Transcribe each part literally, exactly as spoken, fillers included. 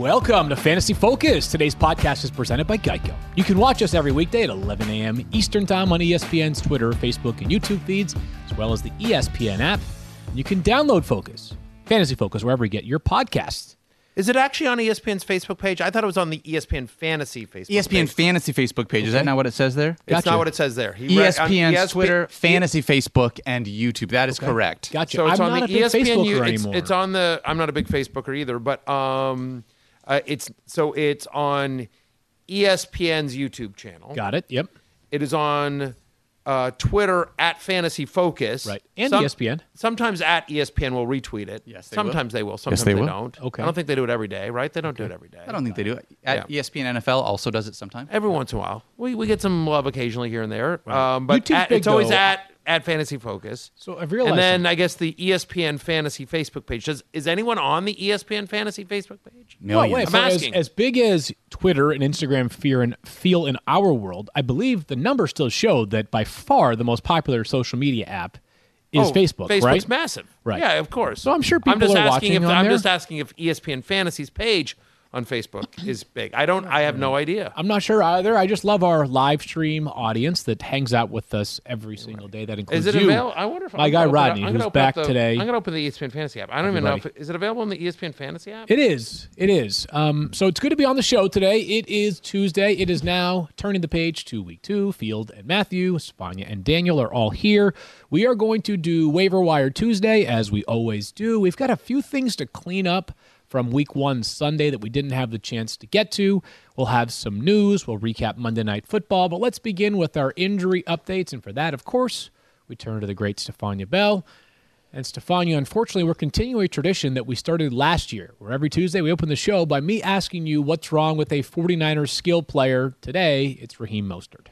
Welcome to Fantasy Focus. Today's podcast is presented by Geico. You can watch us every weekday at eleven a.m. Eastern Time on E S P N's Twitter, Facebook, and YouTube feeds, as well as the E S P N app. And you can download Focus, Fantasy Focus, wherever you get your podcasts. Is it actually on E S P N's Facebook page? I thought it was on the E S P N Fantasy Facebook E S P N page. Fantasy Facebook page. Okay. Is that not what it says there? It's Gotcha. not what it says there. He E S P N, read, Twitter, E S P- Fantasy Facebook, and YouTube. That is Okay. correct. Gotcha. So it's I'm on not the a big E S P N. Facebooker It's, anymore. it's on the. I'm not a big Facebooker either, but um, uh, it's so it's on E S P N's YouTube channel. Got it. Yep. It is on uh, Twitter at Fantasy Focus. Right. And Some- E S P N. Sometimes at E S P N will retweet it. Yes, they Sometimes will. they will. Sometimes they they, will. don't. Okay. I don't think they do it every day, right? They don't do it every day. I don't think they do it. At Yeah. E S P N N F L also does it sometimes. Every once in a while, we we get some love occasionally here and there. Um, but YouTube's at, big, it's always though. at at Fantasy Focus. So I've realized And then something. I guess the E S P N Fantasy Facebook page. Does is anyone on the E S P N Fantasy Facebook page? Well, Millions. wait, I'm so as, asking. as big as Twitter and Instagram fear and feel in our world, I believe the numbers still show that by far the most popular social media app is Oh, Facebook, Facebook's right? massive. Right. Yeah, of course. So I'm sure I'm people just are asking watching if on I'm there. just asking if E S P N Fantasy's page on Facebook is big. I don't. I have no idea. I'm not sure either. I just love our live stream audience that hangs out with us every single day. That includes Is it you. available? I wonder if My I'm guy gonna open it up- Rodney, I'm gonna who's open up back the- today. I'm going to open the E S P N Fantasy app. I don't even know if Everybody. it, is it available on the E S P N Fantasy app. It is. It is. Um, so it's good to be on the show today. It is Tuesday. It is now turning the page to week two. Field and Matthew, Spania and Daniel are all here. We are going to do Waiver Wire Tuesday, as we always do. We've got a few things to clean up from week one Sunday that we didn't have the chance to get to. We'll have some news. We'll recap Monday Night Football. But let's begin with our injury updates. And for that, of course, we turn to the great Stefania Bell. And Stefania, unfortunately, we're continuing a tradition that we started last year, where every Tuesday we open the show by me asking you what's wrong with a 49ers skill player. Today, it's Raheem Mostert.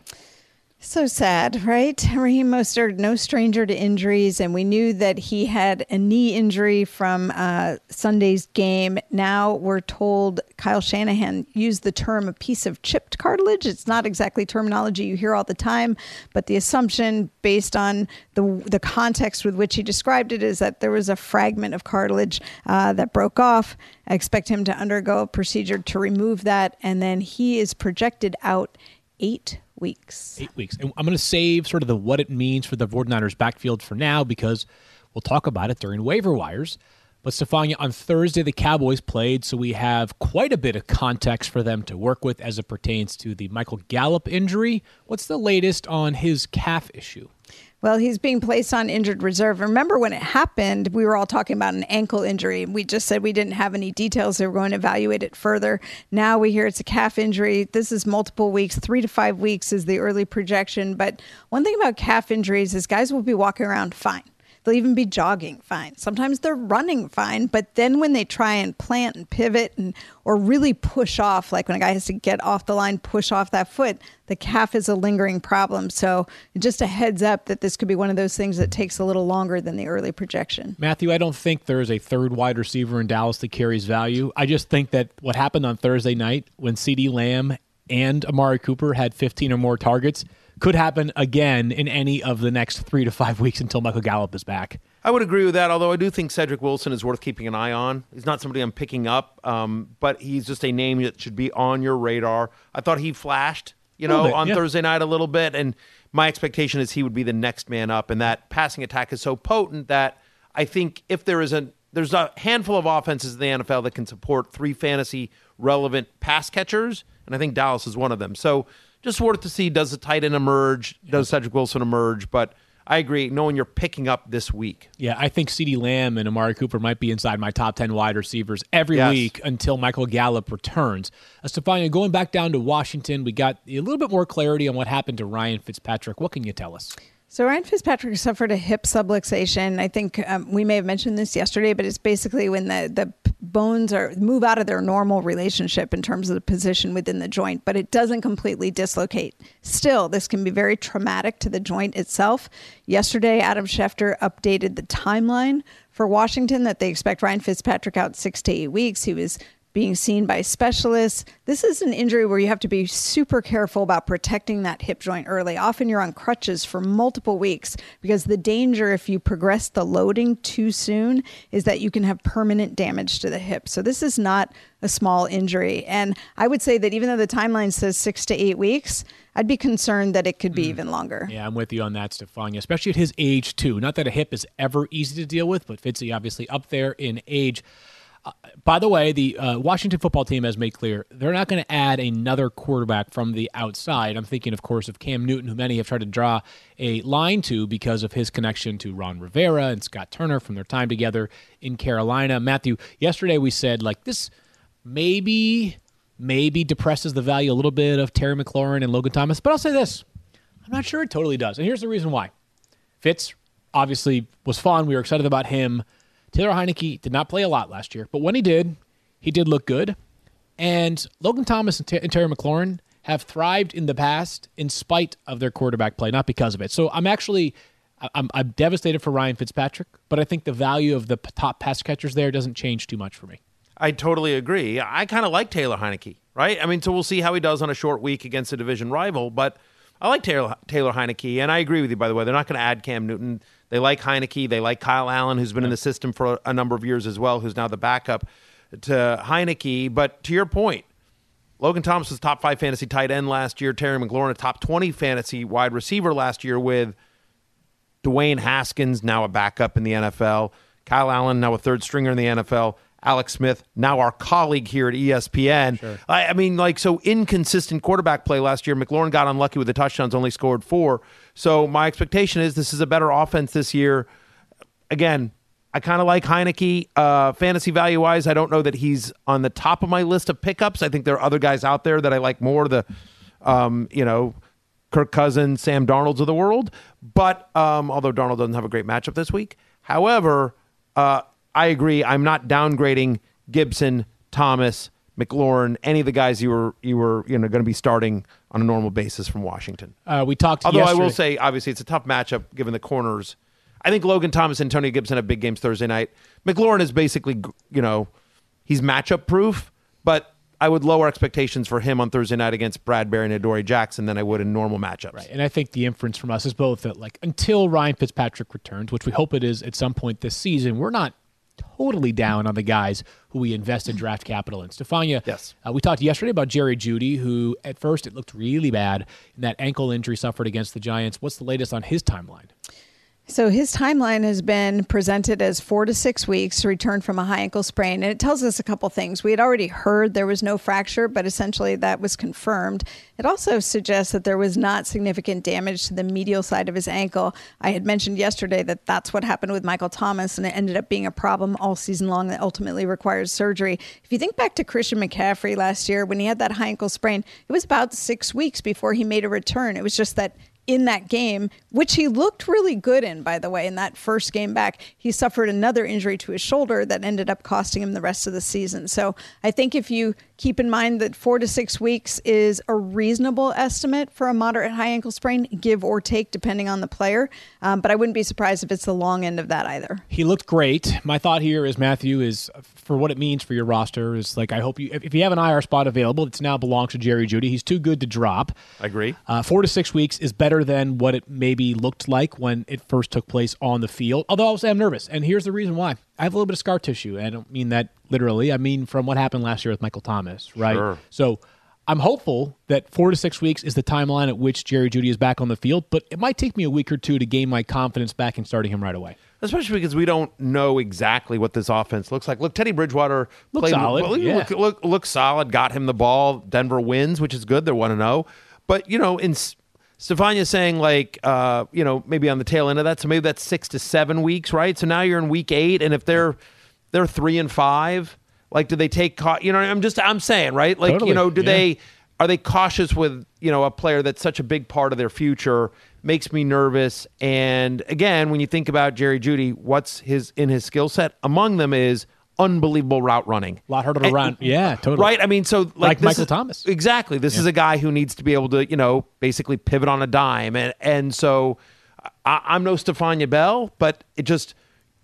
So sad, right? Raheem Mostert, no stranger to injuries, and we knew that he had a knee injury from uh, Sunday's game. Now we're told Kyle Shanahan used the term a piece of chipped cartilage. It's not exactly terminology you hear all the time, but the assumption based on the the context with which he described it is that there was a fragment of cartilage uh, that broke off. I expect him to undergo a procedure to remove that, and then he is projected out eight weeks. Eight weeks. And I'm going to save sort of the what it means for the 49ers backfield for now because we'll talk about it during waiver wires. But Stefania, on Thursday, the Cowboys played, so we have quite a bit of context for them to work with as it pertains to the Michael Gallup injury. What's the latest on his calf issue? Well, he's being placed on injured reserve. Remember when it happened, we were all talking about an ankle injury. We just said we didn't have any details. They were going to evaluate it further. Now we hear it's a calf injury. This is multiple weeks. Three to five weeks is the early projection. But one thing about calf injuries is guys will be walking around fine. They'll even be jogging fine. Sometimes they're running fine, but then when they try and plant and pivot and or really push off, like when a guy has to get off the line, push off that foot, the calf is a lingering problem. So just a heads up that this could be one of those things that takes a little longer than the early projection. Matthew, I don't think there's a third wide receiver in Dallas that carries value. I just think that what happened on Thursday night when CeeDee Lamb and Amari Cooper had fifteen or more targets could happen again in any of the next three to five weeks until Michael Gallup is back. I would agree with that, although I do think Cedric Wilson is worth keeping an eye on. He's not somebody I'm picking up, um, but he's just a name that should be on your radar. I thought he flashed, you know, bit, on yeah. Thursday night a little bit, and my expectation is he would be the next man up, and that passing attack is so potent that I think if there is a there's a handful of offenses in the N F L that can support three fantasy-relevant pass catchers, and I think Dallas is one of them. So just worth to see, does the tight end emerge? Does Cedric Wilson emerge? But I agree, knowing you're picking up this week. Yeah, I think CeeDee Lamb and Amari Cooper might be inside my top ten wide receivers every Yes. week until Michael Gallup returns. Uh, Stefania, going back down to Washington, we got a little bit more clarity on what happened to Ryan Fitzpatrick. What can you tell us? So Ryan Fitzpatrick suffered a hip subluxation. I think um, we may have mentioned this yesterday, but it's basically when the, the bones are move out of their normal relationship in terms of the position within the joint, but it doesn't completely dislocate. Still, this can be very traumatic to the joint itself. Yesterday, Adam Schefter updated the timeline for Washington that they expect Ryan Fitzpatrick out six to eight weeks. He was being seen by specialists. This is an injury where you have to be super careful about protecting that hip joint early. Often you're on crutches for multiple weeks because the danger if you progress the loading too soon is that you can have permanent damage to the hip. So this is not a small injury. And I would say that even though the timeline says six to eight weeks, I'd be concerned that it could be mm. even longer. Yeah, I'm with you on that, Stefania, especially at his age, too. Not that a hip is ever easy to deal with, but Fitzy obviously up there in age. Uh, by the way, the uh, Washington football team has made clear they're not going to add another quarterback from the outside. I'm thinking, of course, of Cam Newton, who many have tried to draw a line to because of his connection to Ron Rivera and Scott Turner from their time together in Carolina. Matthew, yesterday we said, like, this maybe, maybe depresses the value a little bit of Terry McLaurin and Logan Thomas, but I'll say this. I'm not sure it totally does. And here's the reason why. Fitz obviously was fun. We were excited about him. Taylor Heineke did not play a lot last year, but when he did, he did look good. And Logan Thomas and, T- and Terry McLaurin have thrived in the past in spite of their quarterback play, not because of it. So I'm actually I'm, I'm devastated for Ryan Fitzpatrick, but I think the value of the p- top pass catchers there doesn't change too much for me. I totally agree. I kind of like Taylor Heineke, right? I mean, so we'll see how he does on a short week against a division rival, but I like Taylor, Taylor Heineke, and I agree with you, by the way. They're not going to add Cam Newton. They like Heineke. They like Kyle Allen, who's been in the system for a number of years as well, who's now the backup to Heineke. But to your point, Logan Thomas was top five fantasy tight end last year. Terry McLaurin, a top twenty fantasy wide receiver last year with Dwayne Haskins, now a backup in the N F L. Kyle Allen, now a third stringer in the N F L. Alex Smith, now our colleague here at E S P N. Sure. I, I mean, like, so inconsistent quarterback play last year. McLaurin got unlucky with the touchdowns, only scored four. So my expectation is this is a better offense this year. Again, I kind of like Heineke. Uh, fantasy value-wise, I don't know that he's on the top of my list of pickups. I think there are other guys out there that I like more, the, um, you know, Kirk Cousins, Sam Darnolds of the world. But um, although Darnold doesn't have a great matchup this week. However, uh, I agree. I'm not downgrading Gibson, Thomas, McLaurin, any of the guys you were you were you know going to be starting on a normal basis from Washington. Uh, we talked. Although yesterday. I will say, obviously, it's a tough matchup given the corners. I think Logan Thomas and Tony Gibson have big games Thursday night. McLaurin is basically, you know, he's matchup proof, but I would lower expectations for him on Thursday night against Bradbury and Adoree Jackson than I would in normal matchups. Right, and I think the inference from us is both that, like, until Ryan Fitzpatrick returns, which we hope it is at some point this season, we're not totally down on the guys who we invested draft capital in. Stefania, yes. Uh, we talked yesterday about Jerry Jeudy, who at first it looked really bad in that ankle injury suffered against the Giants. What's the latest on his timeline? So his timeline has been presented as four to six weeks to return from a high ankle sprain. And it tells us a couple things. We had already heard there was no fracture, but essentially that was confirmed. It also suggests that there was not significant damage to the medial side of his ankle. I had mentioned yesterday that that's what happened with Michael Thomas, and it ended up being a problem all season long that ultimately requires surgery. If you think back to Christian McCaffrey last year, when he had that high ankle sprain, it was about six weeks before he made a return. It was just that in that game, which he looked really good in, by the way, in that first game back, he suffered another injury to his shoulder that ended up costing him the rest of the season. So I think if you keep in mind that four to six weeks is a reasonable estimate for a moderate high ankle sprain, give or take, depending on the player. Um, but I wouldn't be surprised if it's the long end of that either. He looked great. My thought here is, Matthew, is for what it means for your roster is, like, I hope you, if, if you have an I R spot available, it now belongs to Jerry Jeudy. He's too good to drop. I agree. Uh, four to six weeks is better than what it maybe looked like when it first took place on the field. Although I'll say I'm nervous, and here's the reason why. I have a little bit of scar tissue. I don't mean that literally. I mean from what happened last year with Michael Thomas, right? Sure. So I'm hopeful that four to six weeks is the timeline at which Jerry Jeudy is back on the field, but it might take me a week or two to gain my confidence back in starting him right away. Especially because we don't know exactly what this offense looks like. Look, Teddy Bridgewater Look played solid, Look, yeah. look, look, look solid. Got him the ball. Denver wins, which is good. They're one and zero. But you know, in Stefania saying, like, uh, you know, maybe on the tail end of that, so maybe that's six to seven weeks, right? So now you're in week eight, and if they're they're three and five, like, do they take? You know, I'm just I'm saying, right? Like, Totally, you know, do yeah. they are they cautious with, you know, a player that's such a big part of their future? Makes me nervous. And again, when you think about Jerry Jeudy, what's his in his skill set? Among them is unbelievable route running. A lot harder to And- run. Yeah, totally. Right? I mean, so like, Like this Michael is- Thomas. Exactly. This Yeah. is a guy who needs to be able to, you know, basically pivot on a dime. And and so I, I'm no Stefania Bell, but it just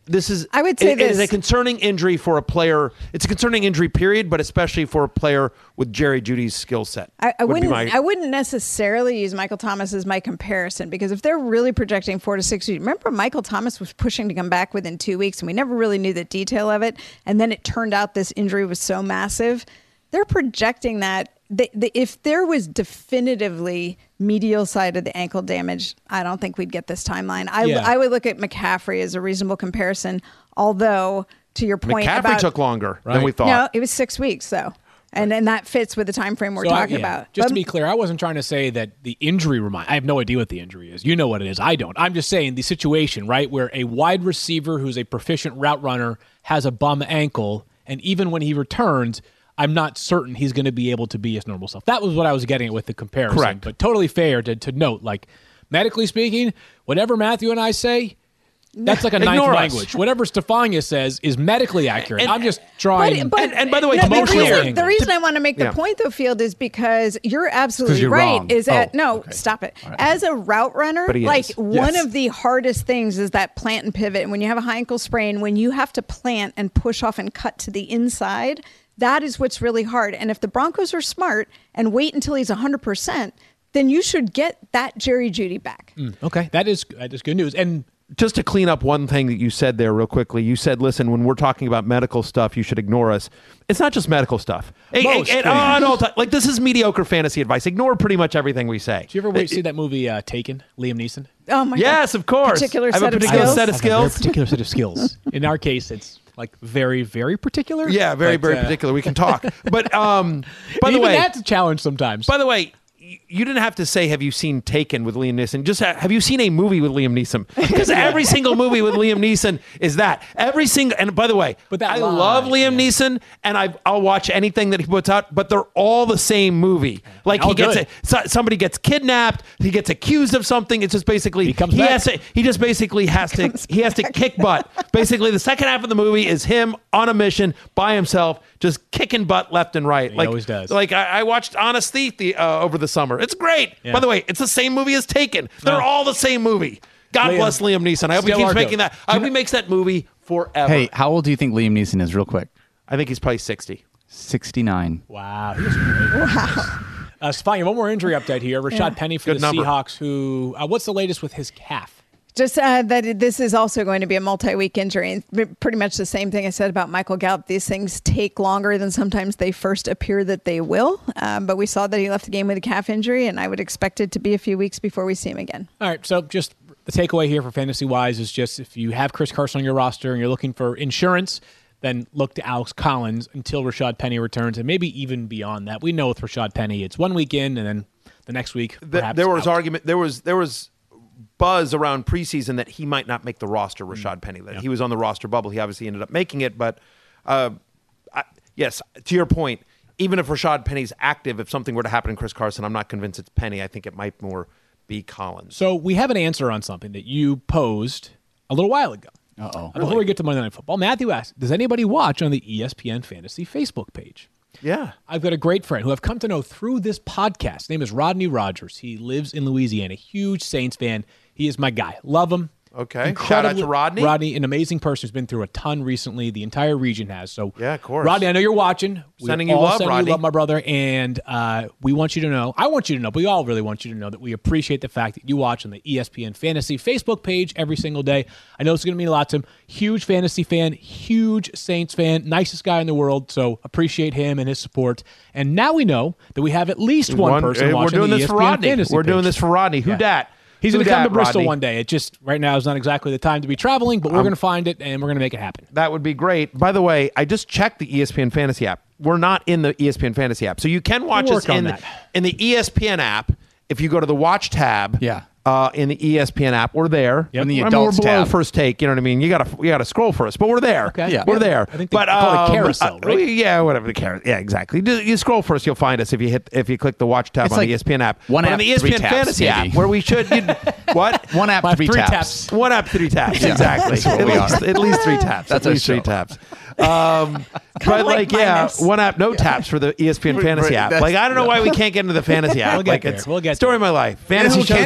this is I would say it, it is this. a concerning injury for a player. It's a concerning injury, period, but especially for a player with Jerry Jeudy's skill set. I, I would be wouldn't. my- I wouldn't necessarily use Michael Thomas as my comparison because if they're really projecting four to six weeks, remember Michael Thomas was pushing to come back within two weeks, and we never really knew the detail of it. And then it turned out this injury was so massive. They're projecting that the, the, if there was definitively medial side of the ankle damage, I don't think we'd get this timeline. I, Yeah. I would look at McCaffrey as a reasonable comparison, although to your point McCaffrey about took longer Right. than we thought. no, it was six weeks though. And and that fits with the time frame we're So I- talking yeah, about. Just But- to be clear, I wasn't trying to say that the injury remind. I have no idea what the injury is. You know what it is. I don't. I'm just saying the situation, right, where a wide receiver who's a proficient route runner has a bum ankle, and even when he returns, I'm not certain he's going to be able to be his normal self. That was what I was getting at with the comparison. Correct. But totally fair to, to note, like, medically speaking, whatever Matthew and I say, that's like a ninth Ignore us. language. Whatever Stefania says is medically accurate. And- I'm just trying. But, but, And- and by the way, no, to be the clear- reason, the reason I want to make the Yeah. point though, Field, is because you're absolutely you're right. wrong. Is that Oh, no? okay. Stop it. As a route runner, But he like is. one Yes. of the hardest things is that plant and pivot. And when you have a high ankle sprain, when you have to plant and push off and cut to the inside, that is what's really hard. And if the Broncos are smart and wait until he's one hundred percent, then you should get that Jerry Jeudy back. okay, that is that is good news. And Just to clean up one thing that you said there real quickly, you said, listen, when we're talking about medical stuff, you should ignore us. It's not just medical stuff. Hey, Most hey, things. on all ti- like, this is mediocre fantasy advice. Ignore pretty much everything we say. did you ever wait, see that movie uh, Taken? Liam Neeson. Oh my Yes, God. of course. Particular I have set a of particular skills? set of I have a very skills. particular set of skills. In our case, it's like very, very particular. Yeah, very, But, very uh, particular. We can talk. But um, by the even way, that's a challenge sometimes. by the way, y- you didn't have to say, have you seen Taken with Liam Neeson? Just ha- have you seen a movie with Liam Neeson? Because every single movie with Liam Neeson is that. Every single, and by the way, But that I line, love Liam yeah. Neeson, and I, I'll watch anything that he puts out, but they're all the same movie. Like All he gets good. a, so, somebody gets kidnapped, he gets accused of something. It's just basically He comes back. has to, he just basically has to he has to kick butt. Basically, the second half of the movie is him on a mission by himself, just kicking butt left and right. He like always does. Like I, I watched Honest Thief the, uh, over the summer. It's great. Yeah. By the way, it's the same movie as Taken. They're No. all the same movie. God Liam- bless Liam Neeson. I hope he Still keeps our making goat. that. I hope he makes that movie forever. Hey, how old do you think Liam Neeson is, real quick? I think he's probably sixty. sixty-nine. Wow. He was great. Wow. Uh, Stefania, one more injury update here. Rashad Penny for Good the number. Seahawks, who, uh, what's the latest with his calf? Just uh, that it- this is also going to be a multi-week injury. And p- pretty much the same thing I said about Michael Gallup. These things take longer than sometimes they first appear that they will. Um, but we saw that he left the game with a calf injury, and I would expect it to be a few weeks before we see him again. All right, so just the takeaway here for fantasy wise is just if you have Chris Carson on your roster and you're looking for insurance, then look to Alex Collins until Rashad Penny returns, and maybe even beyond that. We know with Rashad Penny, it's one week in, and then the next week, The- perhaps there was out. argument. There was there was buzz around preseason that he might not make the roster. Rashad Penny. That he was on the roster bubble. He obviously ended up making it, but uh, I, yes, to your point, even if Rashad Penny's active, if something were to happen to Chris Carson, I'm not convinced it's Penny. I think it might more be Collins. So we have an answer on something that you posed a little while ago. Uh-oh. And Before we get to Monday Night Football, Matthew asked, does anybody watch on the E S P N Fantasy Facebook page? Yeah. I've got a great friend who I've come to know through this podcast. His name is Rodney Rogers. He lives in Louisiana, huge Saints fan. He is my guy. Love him. Okay. Shout out to Incredibly- Rodney. Rodney, an amazing person who's been through a ton recently. The entire region has. So, Yeah, of course. Rodney, I know you're watching. We Sending you all love, sending Rodney. You love, my brother. And uh, we want you to know, I want you to know, but we all really want you to know that we appreciate the fact that you watch on the E S P N Fantasy Facebook page every single day. I know it's going to mean a lot to him. Huge fantasy fan, huge Saints fan, nicest guy in the world. So appreciate him and his support. And now we know that we have at least one, person uh, watching We're doing the this E S P for N Rodney. Fantasy We're doing page. this for Rodney. Who Yeah. dat? He's Who going to come dat, to Bristol Rodney? one day. It just right now is not exactly the time to be traveling, but we're going to find it and we're going to make it happen. That would be great. By the way, I just checked the E S P N Fantasy app. We're not in the E S P N Fantasy app. So you can watch We'll us work on in, that. in the E S P N app. If you go to the Watch tab, Yeah. uh, in the E S P N app, we're there. Yep. In the I mean, adults we're below tab. First Take. You know what I mean? You gotta you gotta scroll for us, but we're there. Okay. Yeah. we're Yeah. there. I think they but call it um, carousel, uh, right? Yeah, whatever the carousel. Yeah, exactly. You, you scroll first, you'll find us if you hit if you click the Watch tab It's on like the E S P N app. one but on app, the E S P N three taps, Fantasy maybe. app, where we should you'd, what One app, Five- three, three taps. taps. One app, three taps. Exactly. That's what at, we least, are. at least three taps. That's at our least three show. taps. Um, but like like, yeah, minus. one app, no taps for the E S P N Right, Fantasy right, app. that's- Like, I don't know why we can't get into the fantasy app. We'll get like, there. it's We'll get story there. of my life. Fantasy who show's can not get in the into app.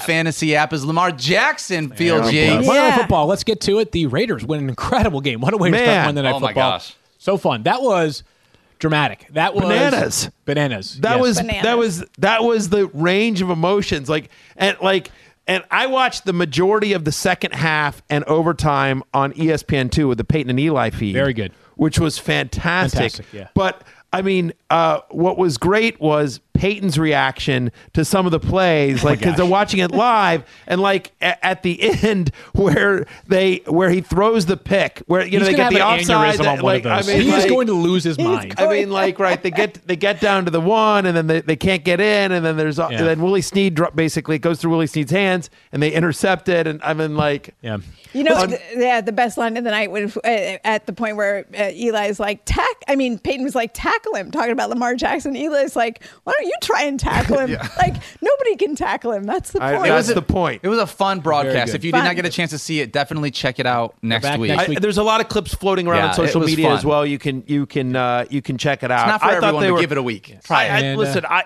fantasy app is Lamar Jackson, Field Oh, Yates. boy. Monday Night Yeah. Football. Let's get to it. The Raiders win an incredible game. What a way to start Man. Monday Night Oh, my Football. gosh. So fun. That was dramatic. That was Bananas. Bananas. That Yes. was Bananas. that was that was the range of emotions. Like and like and I watched the majority of the second half and overtime on E S P N two with the Peyton and Eli feed. Very good. Which was fantastic. Fantastic, yeah. But I mean, uh, what was great was Peyton's reaction to some of the plays, like because gosh. they're watching it live, and like a- at the end where they where he throws the pick, where you know He's they gonna get the have an offside. aneurysm on that, one like of I those. mean, he is like- going to lose his mind. I mean, like, right? They get they get down to the one, and then they, they can't get in, and then there's Yeah. and then Willie Snead dro- basically it goes through Willie Snead's hands, and they intercept it, and I mean, like, Yeah. You know, On- th- yeah, the best line of the night was uh, at the point where uh, Eli's like, tack. I mean, Peyton was like, tackle him, talking about Lamar Jackson. Eli's like, why don't you try and tackle him? Like, nobody can tackle him. That's the I- point. it was the point. It was a fun broadcast. good. If you Fun. did not get a chance to see it, definitely check it out next back week. next I, week. there's a lot of clips floating around Yeah, on social it was media fun. as well. You can you can uh, you can check it out. It's not for I thought everyone, they but were, give it a week. I, I, And, uh, listen, I.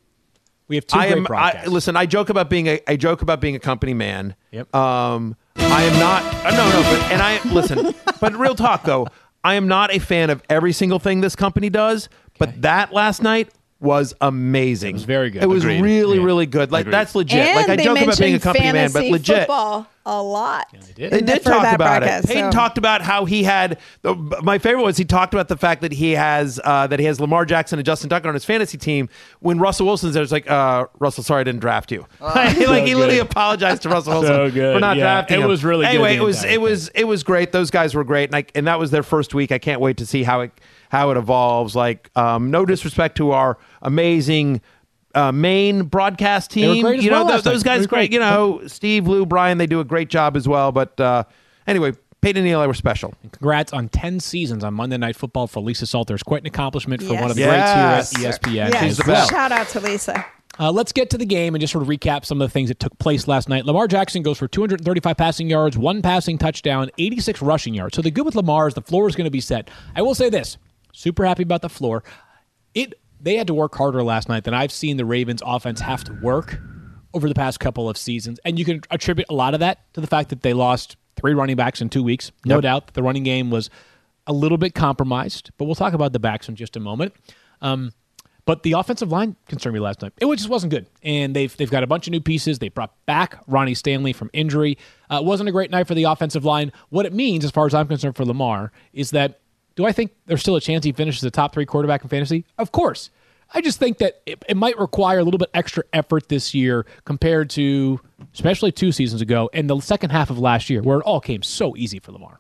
We have two I great am. I, broadcasts. listen, I joke about being a. I joke about being a company man. Yep. Um, I am not. Uh, no, no. But and I listen. But real talk though, I am not a fan of every single thing this company does. But that last night was amazing. It was very good. It was Agreed. really, Yeah. really good. Like Agreed. that's legit. and like I they joke about being a mentioned company man, but fantasy legit. football a lot. they did. They in did the- for talk that about it. broadcast, Peyton so- talked about how he had. The, my favorite was he talked about the fact that he has uh, that he has Lamar Jackson and Justin Tucker on his fantasy team. When Russell Wilson's there, it's like uh, Russell, sorry I didn't draft you. like he literally good. apologized to Russell Wilson So good. for not Yeah, drafting it him. was really good anyway. the It was entire it was it was great. Those guys were great, and I, and that was their first week. I can't wait to see how it how it evolves. Like um, no disrespect to our amazing. Uh, main broadcast were team, great as you know well th- last night. those They guys were great. great. You know Steve, Lou, Brian, they do a great job as well. But uh, anyway, Peyton and Eli were special. Congrats on ten seasons on Monday Night Football for Lisa Salters. Quite an accomplishment for Yes. one of the Yes. greats here at E S P N. Yes. as the well. best. Shout out to Lisa. Uh, let's get to the game and just sort of recap some of the things that took place last night. Lamar Jackson goes for two hundred thirty-five passing yards, one passing touchdown, eighty-six rushing yards. So the good with Lamar is the floor is going to be set. I will say this, super happy about the floor. It They had to work harder last night than I've seen the Ravens offense have to work over the past couple of seasons. And you can attribute a lot of that to the fact that they lost three running backs in two weeks. No Yep. doubt that the running game was a little bit compromised, but we'll talk about the backs in just a moment. Um, But the offensive line concerned me last night. It just wasn't good. And they've they've got a bunch of new pieces. They brought back Ronnie Stanley from injury. Uh, it wasn't a great night for the offensive line. What it means, as far as I'm concerned for Lamar, is that do I think there's still a chance he finishes the top three quarterback in fantasy? Of course. I just think that it, it might require a little bit extra effort this year compared to, especially two seasons ago, and the second half of last year, where it all came so easy for Lamar.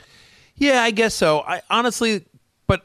Yeah, I guess so. I honestly, but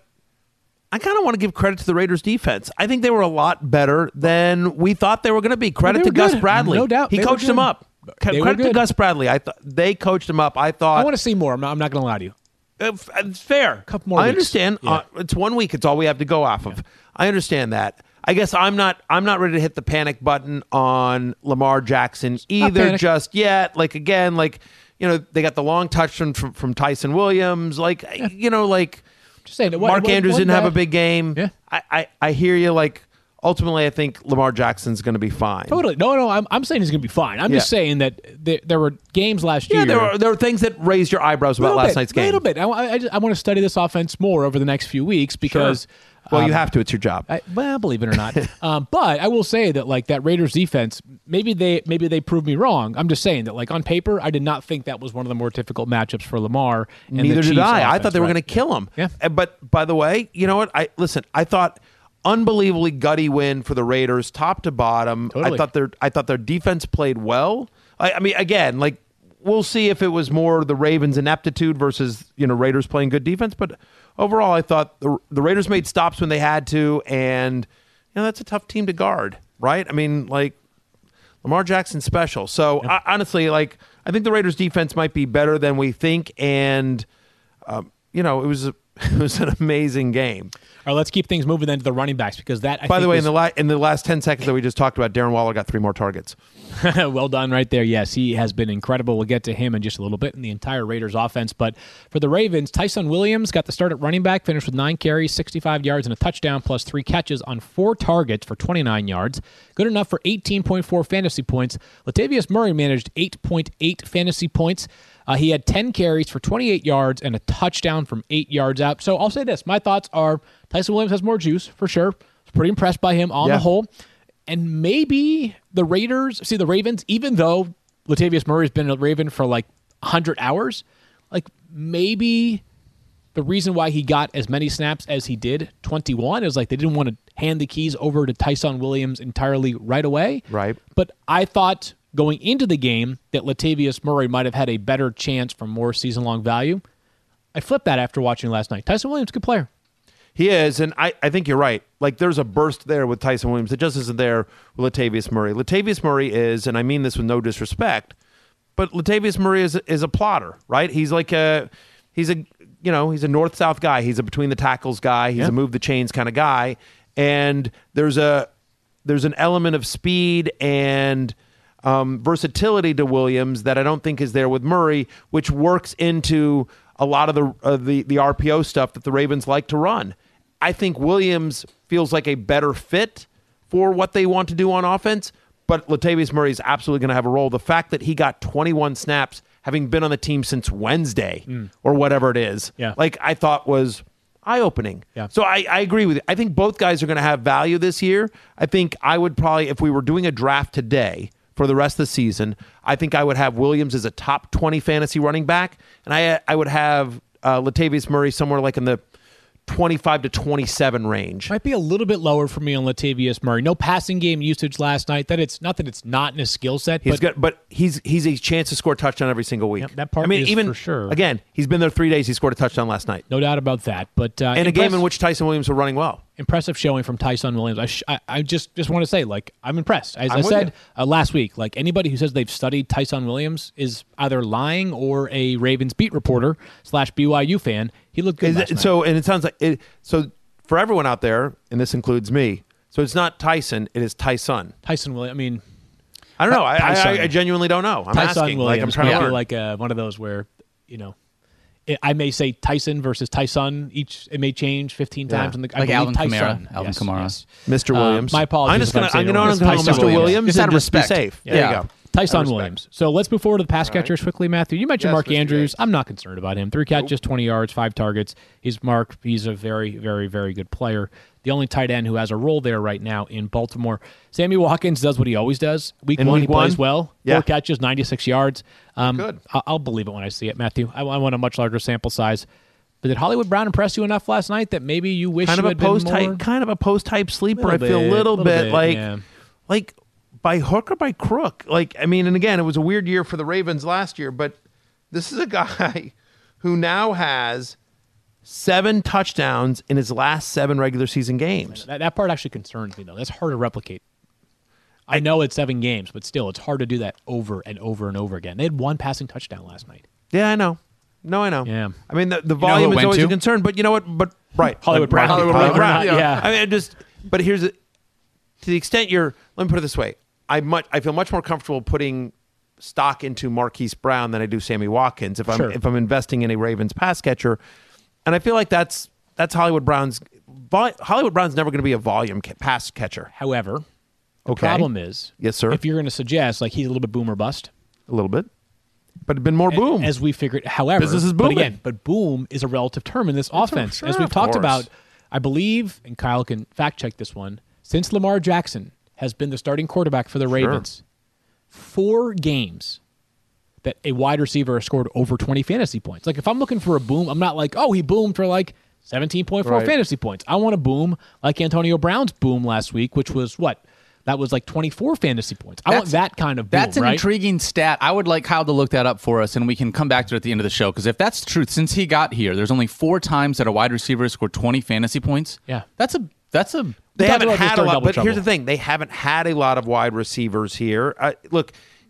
I kind of want to give credit to the Raiders defense. I think they were a lot better than we thought they were going to be. Credit they to were Gus good. Bradley. No doubt. He They were coached good. them up. They were Credit to good. Gus Bradley. I thought they coached them up. I thought I want to see more. I'm not, I'm not going to lie to you. Uh, f- It's fair. Couple more I weeks. understand. Yeah. Uh, it's one week. It's all we have to go off of. I understand that. I guess I'm not. I'm not ready to hit the panic button on Lamar Jackson either panic. just yet. Like again, like you know, they got the long touch from from, from Tyson Williams. Like you know, like Just saying. it wa- Mark it wa- Andrews wasn't didn't have bad. a big game. Yeah. I I, I hear you. Like ultimately, I think Lamar Jackson's going to be fine. Totally. No, no, I'm, I'm saying he's going to be fine. I'm just Yeah. saying that there, there were games last Yeah, year. there were there were things that raised your eyebrows about Little last bit, night's game. A little bit. I, I, I, just- I want to study this offense more over the next few weeks because. Well, you um, have to. It's your job. I, well, believe it or not, um, but I will say that like that Raiders defense, maybe they maybe they proved me wrong. I'm just saying that like on paper, I did not think that was one of the more difficult matchups for Lamar. And the Neither did Chiefs I. I offense, thought they were right. going to kill him. Yeah. Uh, But by the way, you know what? I listen. I thought unbelievably gutty win for the Raiders, top to bottom. Totally. I thought their I thought their defense played well. I, I mean, again, like we'll see if it was more the Ravens' ineptitude versus you know Raiders playing good defense. But overall, I thought the the Raiders made stops when they had to, and you know that's a tough team to guard, right? I mean, like. Lamar Jackson's special. So I, honestly, like I think the Raiders defense might be better than we think. And, um, you know, it was, a, It was an amazing game. All right, let's keep things moving then to the running backs because that. I By think the way, was, in the la- in the last ten seconds that we just talked about, Darren Waller got three more targets. well done right there. Yes, he has been incredible. We'll get to him in just a little bit in the entire Raiders offense. But for the Ravens, Tyson Williams got the start at running back, finished with nine carries, sixty-five yards, and a touchdown, plus three catches on four targets for twenty-nine yards. Good enough for eighteen point four fantasy points. Latavius Murray managed eight point eight fantasy points. Uh, he had ten carries for twenty-eight yards and a touchdown from eight yards out. So I'll say this. My thoughts are Tyson Williams has more juice, for sure. I was pretty impressed by him on Yeah. the whole. And maybe the Raiders, see the Ravens, even though Latavius Murray's been a Raven for like one hundred hours, like maybe the reason why he got as many snaps as he did, twenty-one, is like they didn't want to hand the keys over to Tyson Williams entirely right away. Right. But I thought going into the game that Latavius Murray might have had a better chance for more season-long value. I flipped that after watching last night. Tyson Williams, good player. He is, and I, I think you're right. Like, there's a burst there with Tyson Williams that just isn't there with Latavius Murray. Latavius Murray is, and I mean this with no disrespect, but Latavius Murray is is a plotter, right? He's like a, he's a, you know, he's a north-south guy. He's a between the tackles guy. He's Yeah. a move the chains kind of guy. And there's a, there's an element of speed and um, versatility to Williams that I don't think is there with Murray, which works into a lot of the uh, the the R P O stuff that the Ravens like to run. I think Williams feels like a better fit for what they want to do on offense, but Latavius Murray is absolutely going to have a role. The fact that he got twenty-one snaps, having been on the team since Wednesday mm. or whatever it is, yeah. like I thought was eye-opening. Yeah. So I, I agree with you. I think both guys are going to have value this year. I think I would probably, if we were doing a draft today for the rest of the season, I think I would have Williams as a top twenty fantasy running back, and I I would have uh, Latavius Murray somewhere like in the twenty-five to twenty-seven range. Might be a little bit lower for me on Latavius Murray. No passing game usage last night. That it's not that it's not in his skill set. He's but got, but he's he's a chance to score a touchdown every single week. Yep, that part I mean, is even for sure. Again, he's been there three days. He scored a touchdown last night, no doubt about that. But uh, and a impress- game in which Tyson Williams were running well. Impressive showing from Tyson Williams. I, sh- I, I just just want to say, like, I'm impressed. As I'm I with said you. uh, last week, like anybody who says they've studied Tyson Williams is either lying or a Ravens beat reporter slash B Y U fan. He looked good. Is last it- night. so, and it sounds like it. So, for everyone out there, and this includes me, so it's not Tyson, it is Tyson. Tyson Williams. I mean, I don't know. I, Tyson. I, I genuinely don't know. I'm Tyson asking. Williams. Like I'm trying might to be learn. like uh, one of those where you know. It, I may say Tyson versus Tyson. Each it may change fifteen Yeah. times. In the, I Like believe Alvin Tyson. Kamara. Alvin Yes, Kamara. yes. Mister Uh, Williams. my apologies I'm just if I'm gonna. saying I'm it gonna wrong. call him Tyson Mister Williams. Williams. Just out and of just be respect. safe. Yeah. There you go. Tyson Out of Williams. So let's move forward to the pass catchers quickly, Matthew. You mentioned Yes, Mark Mister Andrews. J. I'm not concerned about him. Three catches, twenty yards, five targets. He's Mark. He's a very, very, very good player. The only tight end who has a role there right now in Baltimore. Sammy Watkins does what he always does. Week In one, week he plays one? well. Yeah. Four catches, ninety-six yards. Um, Good. I- I'll believe it when I see it, Matthew. I, I want a much larger sample size. But did Hollywood Brown impress you enough last night that maybe you wish Kind you of a had been post more? type, kind of a post type sleeper. Little I feel a bit, little, little bit, bit, like, yeah. like by hook or by crook. Like I mean, and again, it was a weird year for the Ravens last year, but this is a guy who now has seven touchdowns in his last seven regular season games. That, that part actually concerns me, though. That's hard to replicate. I know it's seven games, but still, it's hard to do that over and over and over again. They had one passing touchdown last night. Yeah, I know. No, I know. Yeah. I mean, the, the know who volume it is went always to? a concern, but you know what? But right, Hollywood Like, Brown. Hollywood Hollywood Brown. Brown, yeah. I mean, I just. But here's a, to the extent you're. Let me put it this way. I much. I feel much more comfortable putting stock into Marquise Brown than I do Sammy Watkins if I'm Sure. if I'm investing in a Ravens pass catcher, and I feel like that's that's Hollywood Brown's. Vol- Hollywood Brown's never going to be a volume ca- pass catcher. However, the Okay. problem is, Yes, sir. if you're going to suggest like he's a little bit boom or bust, A little bit, but it'd been more boom. as we figured. However, Business is but booming. again, but boom is a relative term in this offense, sure, as we've of talked course. about. I believe, and Kyle can fact check this one. Since Lamar Jackson has been the starting quarterback for the Ravens, four games that a wide receiver has scored over twenty fantasy points. Like if I'm looking for a boom, I'm not like, oh, he boomed for like seventeen point four Right. fantasy points. I want a boom like Antonio Brown's boom last week, which was what? That was like twenty-four fantasy points. I want That's- that kind of boom, That's an right? intriguing stat. I would like Kyle to look that up for us, and we can come back to it at the end of the show. Because if that's the truth, since he got here, there's only four times that a wide receiver has scored twenty fantasy points. Yeah. that's a that's a. They Talk haven't about had Mister a lot, Double but here's Trouble. the thing: they haven't had a lot of wide receivers here. Uh, look,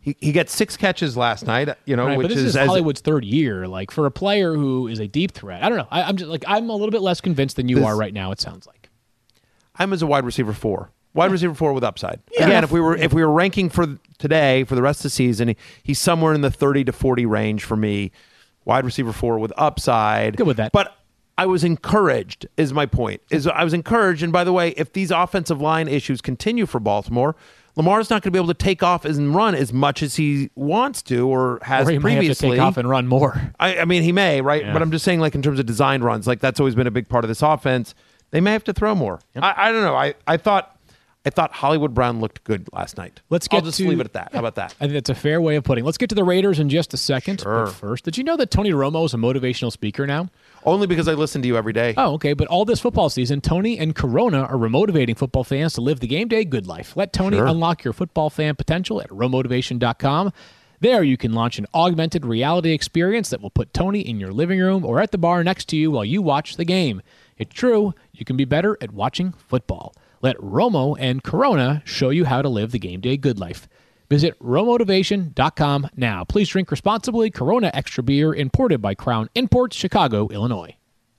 he, he gets six catches last night, you know, Right, which but this is, as, Hollywood's third year. Like for a player who is a deep threat, I don't know. I, I'm just like I'm a little bit less convinced than you This- are right now. It sounds like. I'm as a wide receiver four. Wide receiver four with upside. Again, if we were if we were ranking for today for the rest of the season, he, he's somewhere in the thirty to forty range for me. Wide receiver four with upside. Good with that. But I was encouraged, is my point. Is I was encouraged, and by the way, if these offensive line issues continue for Baltimore, Lamar's not going to be able to take off and run as much as he wants to or has Or he might have to previously. take off and run more. I, I mean, he may, right? Yeah. But I'm just saying, like in terms of designed runs, like that's always been a big part of this offense. They may have to throw more. I, I don't know. I, I thought I thought Hollywood Brown looked good last night. Let's get I'll just to, leave it at that. How about that? I think that's a fair way of putting it. Let's get to the Raiders in just a second. Sure. But first, did you know that Tony Romo is a motivational speaker now? Only because I listen to you every day. Oh, okay. But all this football season, Tony and Corona are remotivating football fans to live the game day good life. Let Tony Sure. unlock your football fan potential at romotivation dot com. There you can launch an augmented reality experience that will put Tony in your living room or at the bar next to you while you watch the game. It's true, you can be better at watching football. Let Romo and Corona show you how to live the game day good life. Visit romotivation dot com now. Please drink responsibly. Corona Extra Beer, imported by Crown Imports, Chicago, Illinois.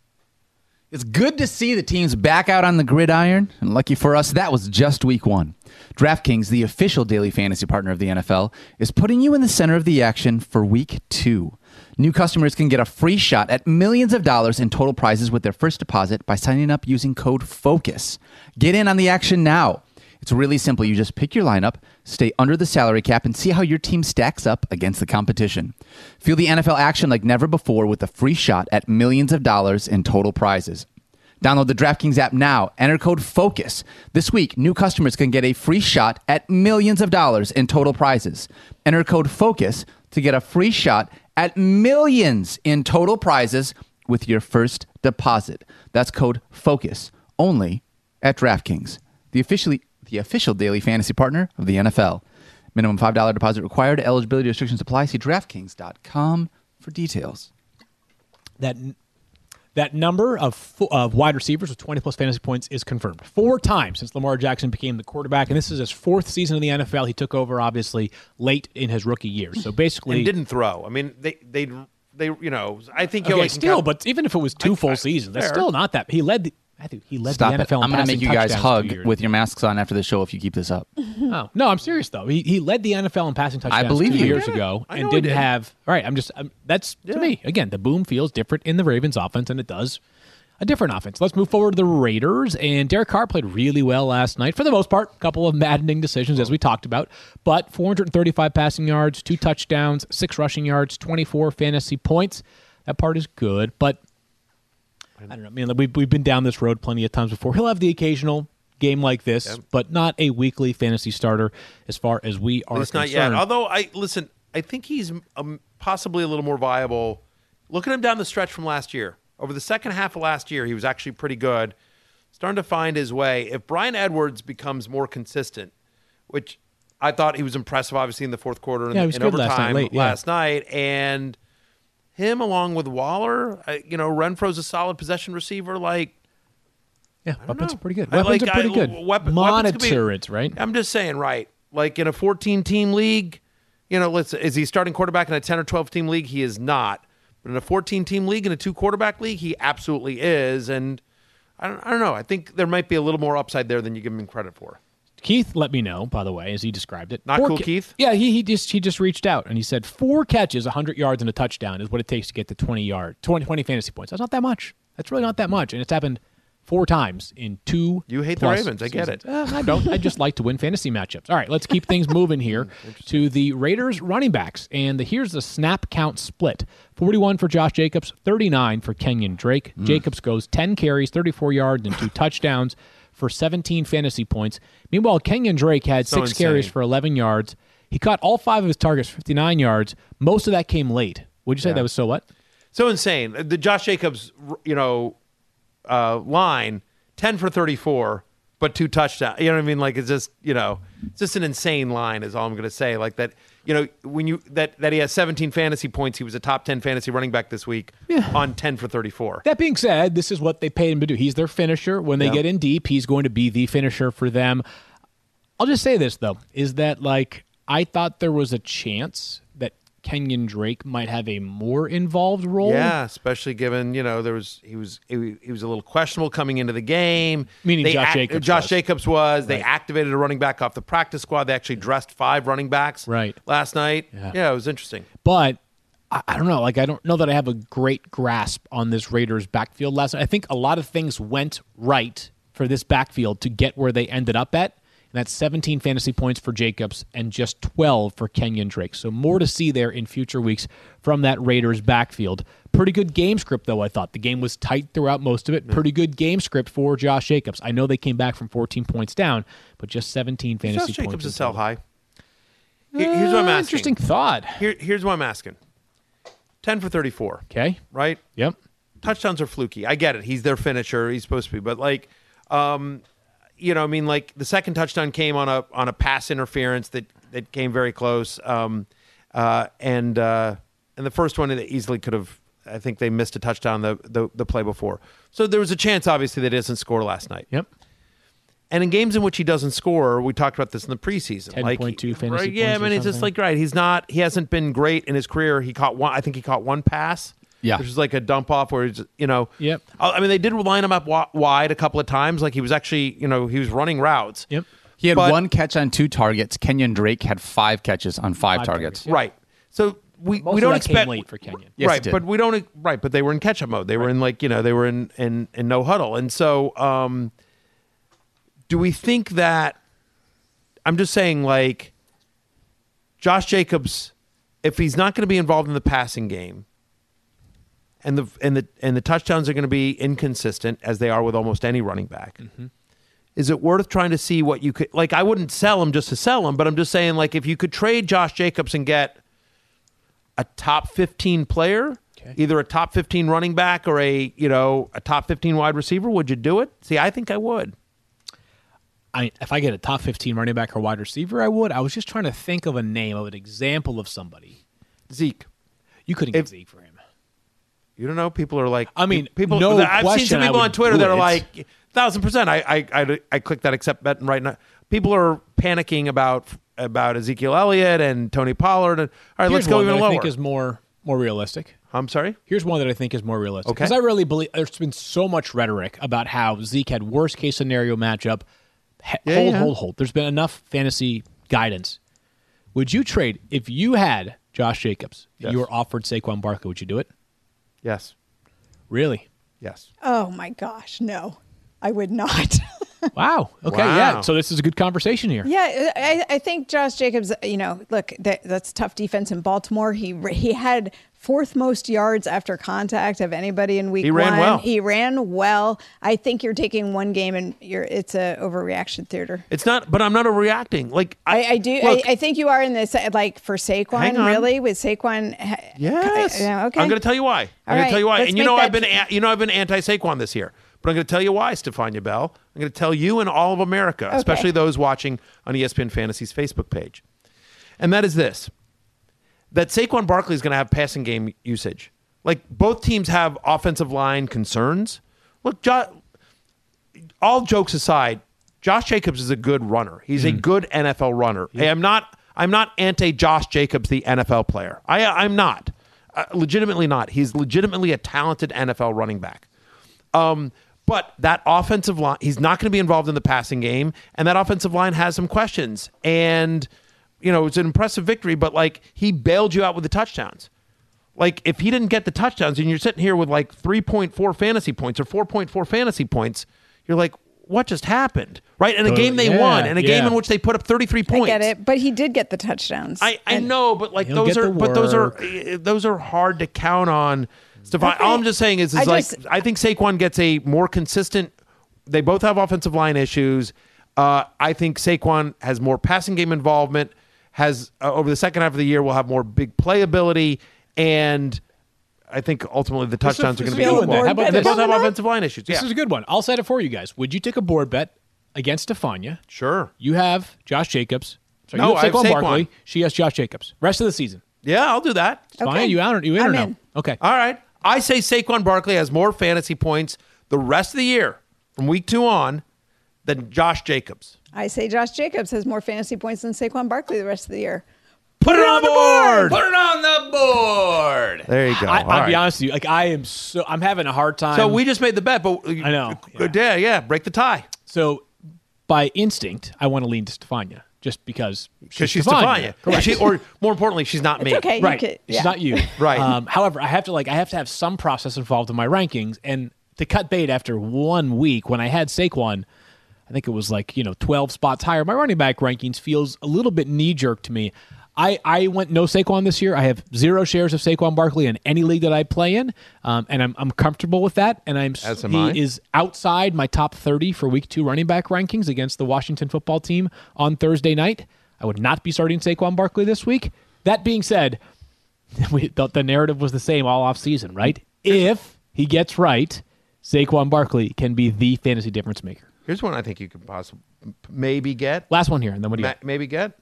It's good to see the teams back out on the gridiron, and lucky for us, that was just week one. DraftKings, the official daily fantasy partner of the N F L, is putting you in the center of the action for week two. New customers can get a free shot at millions of dollars in total prizes with their first deposit by signing up using code FOCUS. Get in on the action now. It's really simple. You just pick your lineup, stay under the salary cap, and see how your team stacks up against the competition. Feel the N F L action like never before with a free shot at millions of dollars in total prizes. Download the DraftKings app now. Enter code FOCUS. This week, new customers can get a free shot at millions of dollars in total prizes. Enter code FOCUS to get a free shot at millions in total prizes with your first deposit. That's code FOCUS only at DraftKings, the officially the official daily fantasy partner of the N F L. Minimum five dollars deposit required. Eligibility restrictions apply. See DraftKings dot com for details. That that number of fo- of wide receivers with twenty plus fantasy points is confirmed. Four times since Lamar Jackson became the quarterback, and this is his fourth season in the N F L. He took over, obviously, late in his rookie year. So basically... And didn't throw. I mean, they, they, they you know, I think Okay, you only can still, count- but even if it was two I- full I- seasons, that's fair. still not that. He led the... Matthew, he led Stop the N F L it. in I'm going to passing make you guys touchdowns hug two years. with your masks on after the show if you keep this up. Oh, no, I'm serious though. He he led the N F L in passing touchdowns believe two you. years I get it. ago I and know he didn't did. have. All right, I'm just I'm, that's Yeah. to me again. The boom feels different in the Ravens offense than it does a different offense. Let's move forward to the Raiders. And Derek Carr played really well last night for the most part. A couple of maddening decisions as we talked about, but four hundred thirty-five passing yards, two touchdowns, six rushing yards, twenty-four fantasy points. That part is good, but. I don't know. I mean, we've, we've been down this road plenty of times before. He'll have the occasional game like this, Yep. but not a weekly fantasy starter as far as we are It's not concerned. yet. Although I listen, I think he's um, possibly a little more viable. Look at him down the stretch from last year. Over the second half of last year, he was actually pretty good. Starting to find his way. If Brian Edwards becomes more consistent, which I thought he was impressive, obviously in the fourth quarter and Yeah, he was in good last overtime night, late, yeah. last night, and him along with Waller, uh, you know, Renfro's a solid possession receiver. Like, yeah, I don't weapons know. are pretty good. I Weapons like- are pretty I- good. wep- weapons Monitor could be- it, right? I'm just saying, right? Like in a fourteen team league, you know, let's is he starting quarterback in a ten or twelve team league? He is not. But in a fourteen team league, in a two quarterback league, he absolutely is. And I don't, I don't know. I think there might be a little more upside there than you give him credit for. Keith let me know, by the way, as he described it. Not Four cool, ca- Keith? Yeah, he he just he just reached out and he said four catches, one hundred yards, and a touchdown is what it takes to get to twenty yard, twenty, twenty fantasy points. That's not that much. That's really not that much, and it's happened four times in two. You hate the plus Ravens. I get it. seasons. Uh, I don't. I just like to win fantasy matchups. All right, let's keep things moving here to the Raiders running backs, and the, here's the snap count split: forty-one for Josh Jacobs, thirty-nine for Kenyon Drake. Mm. Jacobs goes ten carries, thirty-four yards, and two touchdowns for seventeen fantasy points. Meanwhile, Kenyon Drake had So six carries insane. for eleven yards. He caught all five of his targets, fifty-nine yards. Most of that came late. Would you say that was so what? So insane. The Josh Jacobs, you know, uh, line ten for thirty-four, but two touchdowns. You know what I mean? Like it's just, you know, it's just an insane line. Is all I'm going to say. Like that, you know, when you that that he has seventeen fantasy points, he was a top ten fantasy running back this week Yeah. on ten for thirty-four. That being said, this is what they paid him to do. He's their finisher. When they Yeah. get in deep, he's going to be the finisher for them. I'll just say this, though, is that, like, I thought there was a chance that Kenyon Drake might have a more involved role. Yeah, especially given, you know, there was he was he, he was a little questionable coming into the game. Meaning They Josh act- Jacobs Josh was. Jacobs was. They Right. activated a running back off the practice squad. They actually dressed five running backs Right. last night. Yeah. Yeah, it was interesting. But I, I don't know. Like, I don't know that I have a great grasp on this Raiders backfield last night. I think a lot of things went right for this backfield to get where they ended up at. And that's seventeen fantasy points for Jacobs and just twelve for Kenyon Drake. So more to see there in future weeks from that Raiders backfield. Pretty good game script, though, I thought. The game was tight throughout most of it. Pretty good game script for Josh Jacobs. I know they came back from fourteen points down, but just seventeen fantasy Josh points. Jacobs in is sell total. high. Here- here's what I'm Uh, asking. Interesting thought. Here, here's what I'm asking. ten for thirty-four, Okay. right? Yep. Touchdowns are fluky. I get it. He's their finisher. He's supposed to be. But, like, um, you know, I mean, like, the second touchdown came on a on a pass interference that, that came very close. Um, uh, and uh, and the first one, they easily could have, I think they missed a touchdown the, the, the play before. So there was a chance, obviously, that he doesn't score last night. Yep. And in games in which he doesn't score, we talked about this in the preseason. ten like, point two he- fantasy right, Yeah, points I or mean, it's just something. like, right, he's not, he hasn't been great in his career. He caught one, I think he caught one pass. Yeah. Which is like a dump off where he's, you know. Yep. I I mean, they did line him up wi- wide a couple of times. Like he was actually, you know, he was running routes. Yep. He had But- one catch on two targets. Kenyon Drake had five catches on five, Five targets. targets, yeah. Right. So we, Most we of don't that came expect late for Kenyon. Yes, right, it did. but we don't right, but they were in catch-up mode. They were in like, you know, they were in in, in no huddle. And so um do we think that I'm just saying, like, Josh Jacobs, if he's not going to be involved in the passing game, and the and the and the touchdowns are going to be inconsistent as they are with almost any running back, is it worth trying to see what you could, like? I wouldn't sell him just to sell him, but I'm just saying, like, if you could trade Josh Jacobs and get a top fifteen player, Okay. either a top fifteen running back or a you know a top fifteen wide receiver, would you do it? See, I think I would. I, if I get a top fifteen running back or wide receiver, I would. I was just trying to think of a name, of an example of somebody. Zeke. You couldn't get If- Zeke for him. You don't know. People are like, I mean, people. no I've seen question some I people would on Twitter do that are it. like, thousand percent. I, I, I, I click that accept button right now. People are panicking about about Ezekiel Elliott and Tony Pollard. And, all right, Here's let's go one even that lower. I think is more more realistic. I'm sorry. Here's one that I think is more realistic. Okay. Because I really believe there's been so much rhetoric about how Zeke had worst case scenario matchup. He- Yeah, hold, yeah. hold, hold. There's been enough fantasy guidance. Would you trade if you had Josh Jacobs? Yes. You were offered Saquon Barkley. Would you do it? Yes. Really? Yes. Oh my gosh, no, I would not. Wow. Okay. Wow. Yeah. So this is a good conversation here. Yeah, I, I think Josh Jacobs, you know, look, that, that's tough defense in Baltimore. He he had fourth most yards after contact of anybody in week He ran one. well. He ran well. I think you're taking one game and you're it's a overreaction theater. It's not, but I'm not overreacting. Like I, I do. Look, I, I think you are in this, like for Hang Saquon, on. really, with Saquon. ha- yes. Yeah, okay. I'm going to tell you why. I'm All going to right, tell you why. let's And you make know, that- I've been, a- you know, I've been anti Saquon this year. But I'm going to tell you why, Stefania Bell. I'm going to tell you and all of America, especially those watching on E S P N Fantasy's Facebook page. And that is this: that Saquon Barkley is going to have passing game usage. Like, both teams have offensive line concerns. Look, jo- all jokes aside, Josh Jacobs is a good runner. He's a good N F L runner. Hey, I'm not. I'm not anti Josh Jacobs, the N F L player. I, I'm not. Uh, legitimately not. He's legitimately a talented N F L running back. Um, but that offensive line, he's not going to be involved in the passing game, and that offensive line has some questions. And you know, it's an impressive victory, but like, he bailed you out with the touchdowns. Like, if he didn't get the touchdowns and you're sitting here with like three point four fantasy points or four point four fantasy points, you're like, what just happened? Right? In a Totally. game they Yeah, won, in a game yeah. in which they put up thirty-three I points. get it, but he did get the touchdowns. I, I And- know, but like He'll those get are the but those are work. eh, those are hard to count on. Stefan, Okay. all I'm just saying is, is I like just- I think Saquon gets a more consistent. They both have offensive line issues. Uh, I think Saquon has more passing game involvement. Has uh, over the second half of the year will have more big playability, and I think ultimately the touchdowns are this going to is be a good equal. one. How about They this? both have Coming up? offensive line issues. This Yeah, is a good one. I'll set it for you guys. Would you take a board bet against Stefania? sure. You have Josh Jacobs. Sorry, No, you have I have Saquon Saquon. Barkley. She has Josh Jacobs. Rest of the season. Yeah, I'll do that. Stefania, Okay. you out or you in or I'm no? in. Okay. All right. I say Saquon Barkley has more fantasy points the rest of the year from week two on than Josh Jacobs. I say Josh Jacobs has more fantasy points than Saquon Barkley the rest of the year. Put it on the board. Put it on the board. There you go. I, All I'll right. be honest with you. Like I am so I'm having a hard time. So we just made the bet, but I know, Yeah, yeah, yeah break the tie. So by instinct, I want to lean to Stefania just because Because she's Stefania. Stefania. Correct. She, or more importantly, she's not me. It's okay. Right. You could, She's yeah. not you. Right. Um, however, I have to like I have to have some process involved in my rankings, and to cut bait after one week when I had Saquon, I think it was like, you know, twelve spots higher. My running back rankings feels a little bit knee jerk to me. I, I went no Saquon this year. I have zero shares of Saquon Barkley in any league that I play in, um, and I'm I'm comfortable with that. And I'm As am he I. is outside my top thirty for week two running back rankings against the Washington football team on Thursday night. I would not be starting Saquon Barkley this week. That being said, we thought the narrative was the same all off season, right? If he gets right, Saquon Barkley can be the fantasy difference maker. Here's one I think you could possibly maybe get. Last one here, and then what do you Ma- got? maybe get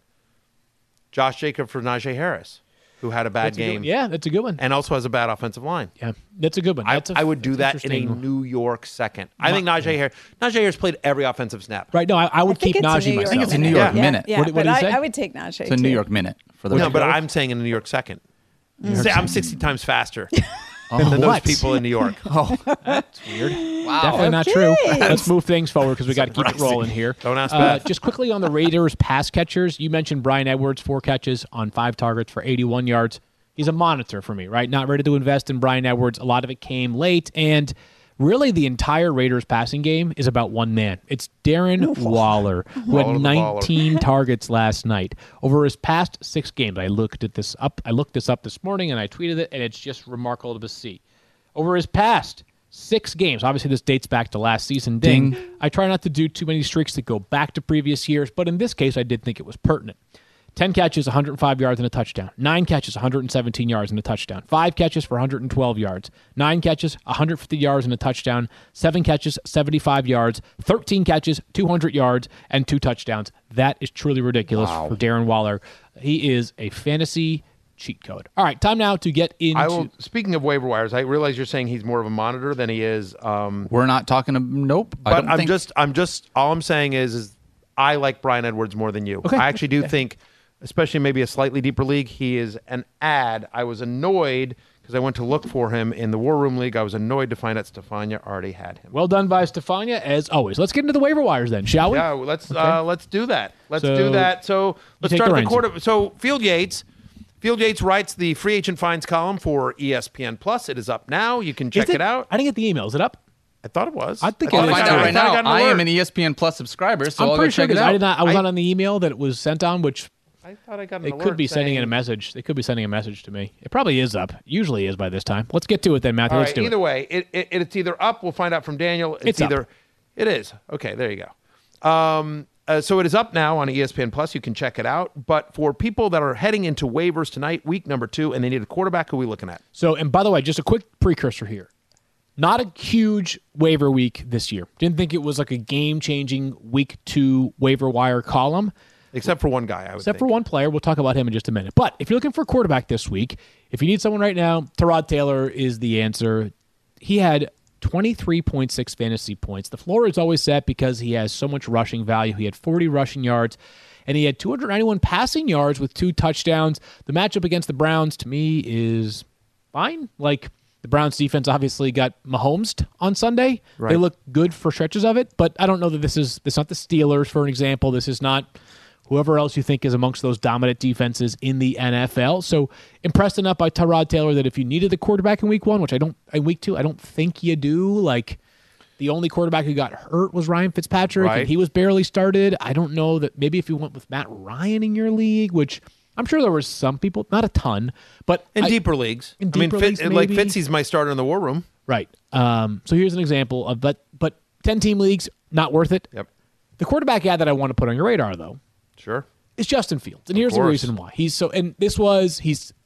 Josh Jacob for Najee Harris, who had a bad That's a good game one. Yeah, that's a good one. and also has a bad offensive line. Yeah, that's a good one. I, That's a- I would do that's that in a interesting. New York second. I think Najee Harris. Najee Harris played every offensive snap. Right, no, I, I would I think keep it's a Najee New York myself. I think it's a New York yeah, minute. Yeah, What- what but did he I, say? I would take Najee. It's a too. New York minute for the No, but York? I'm saying in a New York second. Mm. Say I'm sixty times faster Oh, than those what? people in New York. oh, Weird. wow. Definitely not true. Let's move things forward because we got to keep it Surprising. rolling here. Don't ask Uh, Beth. just quickly on the Raiders pass catchers, you mentioned Brian Edwards, four catches on five targets for eighty-one yards. He's a monitor for me, right? Not ready to invest in Brian Edwards. A lot of it came late, and really the entire Raiders passing game is about one man. It's Darren Waller, who Waller had the baller. nineteen targets last night. Over his past six games, I looked at this up. I looked this up this morning, and I tweeted it, and it's just remarkable to see. Over his past six games, obviously this dates back to last season. Ding. Ding. I try not to do too many streaks that go back to previous years, but in this case, I did think it was pertinent. ten catches, one hundred five yards and a touchdown. nine catches, one hundred seventeen yards and a touchdown. five catches for one hundred twelve yards. nine catches, one hundred fifty yards and a touchdown. seven catches, seventy-five yards. thirteen catches, two hundred yards, and two touchdowns. That is truly ridiculous for Darren Waller. He is a fantasy cheat code. All right, time now to get into... I will. Speaking of waiver wires, I realize you're saying he's more of a monitor than he is. Um, We're not talking to, nope. I but don't I'm think- just, I'm just, all I'm saying is, is I like Brian Edwards more than you. Okay. I actually do think, especially maybe a slightly deeper league, he is an ad. I was annoyed because I went to look for him in the War Room League. I was annoyed to find out Stefania already had him. Well done by Stefania, as always. Let's get into the waiver wires then, shall we? Yeah, well, let's uh, let's do that. Let's So, do that. So let's take start the at the reins quarter. So Field Yates, Field Yates writes the free agent finds column for E S P N Plus. It is up now. You can check Is it, out. I didn't get the email. Is it up? I thought it was. I think thought it I'll is. find got- out I right thought I now. got an I am alert. an E S P N Plus subscriber, so I'm I'll go pretty sure check it because I out. did not. I was I- not on the email that it was sent on, which I thought I got an they alert could be sending in a saying- message. They could be sending a message to me. It probably is up. Usually is by this time. Let's get to it then, Matthew. All Let's right. do Either it. way, it, it it's either up. We'll find out from Daniel. It's, It's up. either. It is. Okay. There you go. Um. Uh, so it is up now on E S P N Plus. You can check it out. But for people that are heading into waivers tonight, week number two, and they need a quarterback, who are we looking at? So, and by the way, just a quick precursor here. Not a huge waiver week this year. Didn't think it was like a game-changing week two waiver wire column. Except for one guy, I would Except think. for one player. We'll talk about him in just a minute. But if you're looking for a quarterback this week, if you need someone right now, Tyrod Taylor is the answer. He had twenty-three point six fantasy points. The floor is always set because he has so much rushing value. He had forty rushing yards, and he had two hundred ninety-one passing yards with two touchdowns. The matchup against the Browns, to me, is fine. Like, the Browns defense obviously got Mahomes on Sunday. Right. They look good for stretches of it, but I don't know that this is this is not the Steelers, for an example. This is not whoever else you think is amongst those dominant defenses in the N F L. So impressed enough by Tyrod Taylor that if you needed the quarterback in week one, which I don't, in week two, I don't think you do. Like, the only quarterback who got hurt was Ryan Fitzpatrick, Right. and he was barely started. I don't know that maybe if you went with Matt Ryan in your league, which I'm sure there were some people, not a ton, but In I- deeper leagues. in I mean, deeper Fit- leagues, like maybe. Fitzy's my starter in the War Room. Right. Um, so here's an example of, but but ten team leagues, not worth it. Yep. The quarterback ad that I want to put on your radar, though, Sure. is Justin Fields, and here's the course. reason why. He's so, and this was he's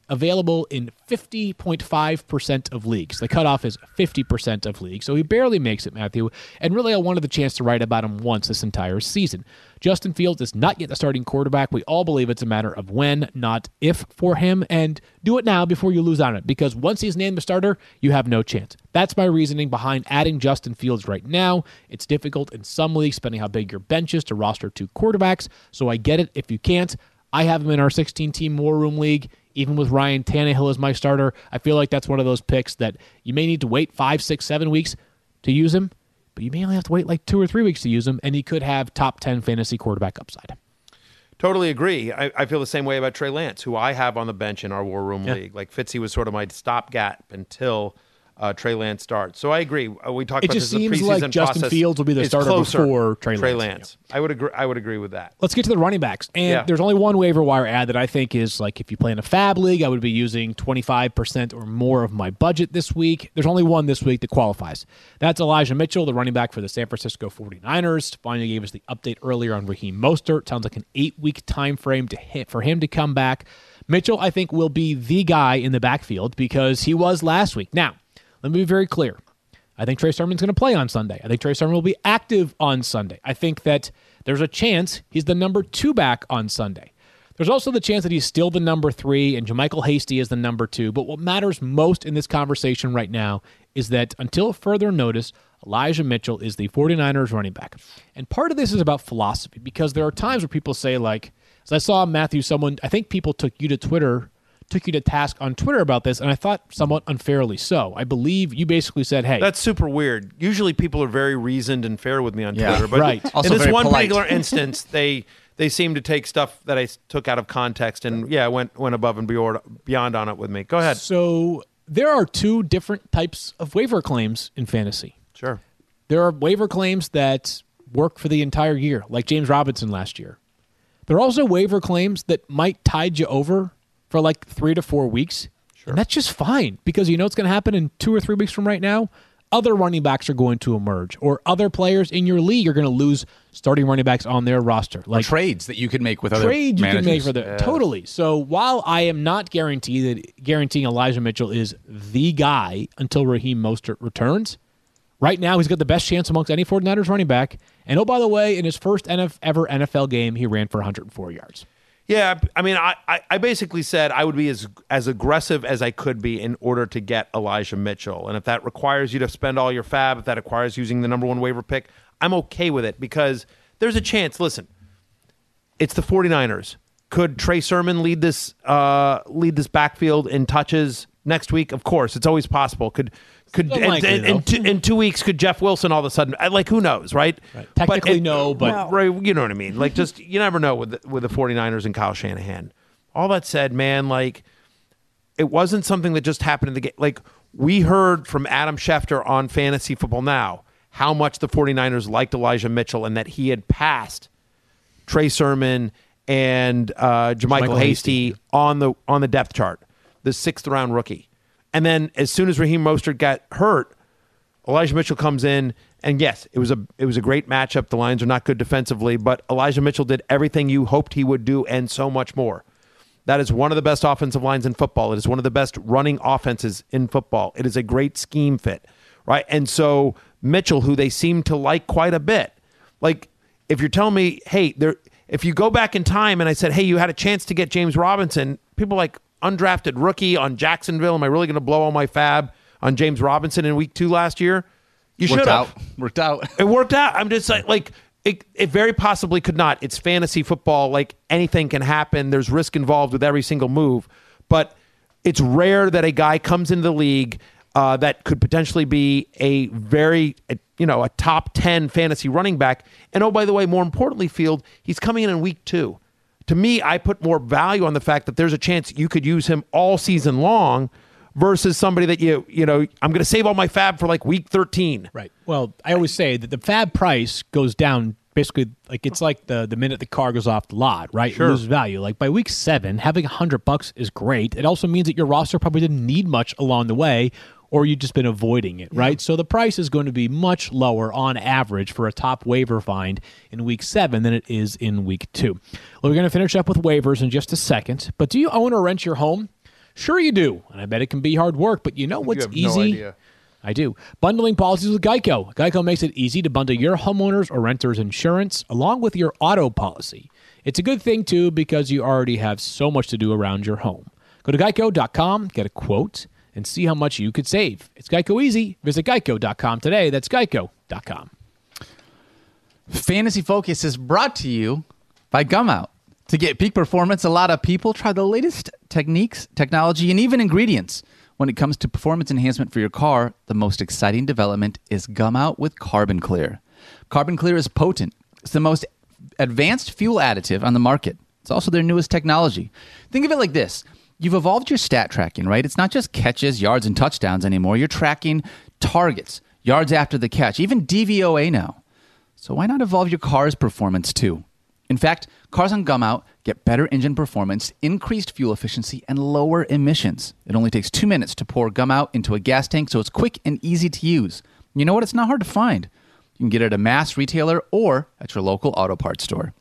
available in fifty point five percent of leagues. The cutoff is fifty percent of leagues, so he barely makes it, Matthew. And really, I wanted the chance to write about him once this entire season. Justin Fields is not yet the starting quarterback. We all believe it's a matter of when, not if, for him. And do it now before you lose on it, because once he's named the starter, you have no chance. That's my reasoning behind adding Justin Fields right now. It's difficult in some leagues, depending how big your bench is, to roster two quarterbacks. So I get it if you can't. I have him in our sixteen-team War Room League. Even with Ryan Tannehill as my starter, I feel like that's one of those picks that you may need to wait five, six, seven weeks to use him, but you may only have to wait like two or three weeks to use him, and he could have top ten fantasy quarterback upside. Totally agree. I, I feel the same way about Trey Lance, who I have on the bench in our War Room Yeah. League. Like Fitzy was sort of my stopgap until uh, Trey Lance starts. So I agree. Uh, We talked It about just this in the seems preseason like Justin process. Fields will be the It's starter closer. before Trey Trey Lance. Lance. I would agree. I would agree with that. Let's get to the running backs. And Yeah. there's only one waiver wire ad that I think is like if you play in a fab league, I would be using twenty-five percent or more of my budget this week. There's only one this week that qualifies. That's Elijah Mitchell, the running back for the San Francisco forty-niners. Finally gave us the update earlier on Raheem Mostert. Sounds like an eight-week time frame to hit for him to come back. Mitchell, I think, will be the guy in the backfield because he was last week. Now, let me be very clear. I think Trey Sermon's going to play on Sunday. I think Trey Sermon will be active on Sunday. I think that there's a chance he's the number two back on Sunday. There's also the chance that he's still the number three and JaMychal Hasty is the number two. But what matters most in this conversation right now is that until further notice, Elijah Mitchell is the forty-niners running back. And part of this is about philosophy because there are times where people say, like, as I saw Matthew, someone, I think people took you to Twitter took you to task on Twitter about this, and I thought somewhat unfairly so. I believe you basically said, hey. That's super weird. Usually people are very reasoned and fair with me on Yeah. Twitter. But Right. Also in this very one polite. particular instance, they they seem to take stuff that I s- took out of context and, yeah, went went above and beyond, beyond on it with me. Go ahead. So there are two different types of waiver claims in fantasy. Sure. There are waiver claims that work for the entire year, like James Robinson last year. There are also waiver claims that might tide you over for like three to four weeks. Sure. And that's just fine because you know what's going to happen in two or three weeks from right now? Other running backs are going to emerge, or other players in your league are going to lose starting running backs on their roster. Like Like trades that you could make with other trade you managers. can make for the totally. So while I am not guaranteed that guaranteeing Elijah Mitchell is the guy until Raheem Mostert returns, right now he's got the best chance amongst any forty-niners running back. And oh, by the way, in his first N F ever N F L game, he ran for one hundred four yards. Yeah, I mean, I, I I basically said I would be as as aggressive as I could be in order to get Elijah Mitchell. And if that requires you to spend all your fab, if that requires using the number one waiver pick, I'm okay with it because there's a chance. Listen, it's the forty-niners. Could Trey Sermon lead this uh, lead this backfield in touches next week? Of course, it's always possible. Could could in, Unlikely, in, in, though. two, in two weeks could Jeff Wilson all of a sudden? I- Like who knows, right? Right. Technically, it- no, but- Well- right, you know what I mean. Like just you never know with the, with the forty-niners and Kyle Shanahan. All that said, man, like it wasn't something that just happened in the game. Like we heard from Adam Schefter on Fantasy Football Now how much the forty-niners liked Elijah Mitchell and that he had passed Trey Sermon and uh, JaMychal JaMychal Hasty Hasty. on the on the depth chart, the sixth round rookie. And then as soon as Raheem Mostert got hurt, Elijah Mitchell comes in, and yes, it was a it was a great matchup. The Lions are not good defensively, but Elijah Mitchell did everything you hoped he would do and so much more. That is one of the best offensive lines in football. It is one of the best running offenses in football. It is a great scheme fit, right? And so Mitchell, who they seem to like quite a bit, like if you're telling me, hey, there, if you go back in time and I said, hey, you had a chance to get James Robinson, people like undrafted rookie on Jacksonville. Am I really going to blow all my fab on James Robinson in week two last year? You should Worked have. out. Worked out. It worked out. I'm just like, like it, it very possibly could not. It's fantasy football. Like anything can happen. There's risk involved with every single move. But it's rare that a guy comes into the league uh, that could potentially be a very, uh, you know, a top ten fantasy running back. And oh, by the way, more importantly, Field, he's coming in in week two. To me, I put more value on the fact that there's a chance you could use him all season long versus somebody that you, you know, I'm going to save all my fab for like week thirteen. Right. Well, I always say that the fab price goes down basically like it's like the, the minute the car goes off the lot, right? Sure. It loses value. Like by week seven, having a hundred bucks is great. It also means that your roster probably didn't need much along the way, or you've just been avoiding it, right? So the price is going to be much lower on average for a top waiver find in week seven than it is in week two. Well, we're going to finish up with waivers in just a second, but do you own or rent your home? Sure you do, and I bet it can be hard work, but you know what's You have easy? no idea. I do. Bundling policies with Geico. Geico makes it easy to bundle your homeowner's or renter's insurance along with your auto policy. It's a good thing, too, because you already have so much to do around your home. Go to geico dot com, get a quote, and see how much you could save. It's Geico easy. Visit geico dot com today. That's geico dot com. Fantasy Focus is brought to you by Gumout. To get peak performance, a lot of people try the latest techniques, technology, and even ingredients. When it comes to performance enhancement for your car, the most exciting development is Gumout with Carbon Clear. Carbon Clear is potent. It's the most advanced fuel additive on the market. It's also their newest technology. Think of it like this. You've evolved your stat tracking, right? It's not just catches, yards, and touchdowns anymore. You're tracking targets, yards after the catch, even D V O A now. So why not evolve your car's performance too? In fact, cars on Gumout get better engine performance, increased fuel efficiency, and lower emissions. It only takes two minutes to pour Gumout into a gas tank, so it's quick and easy to use. You know what? It's not hard to find. You can get it at a mass retailer or at your local auto parts store.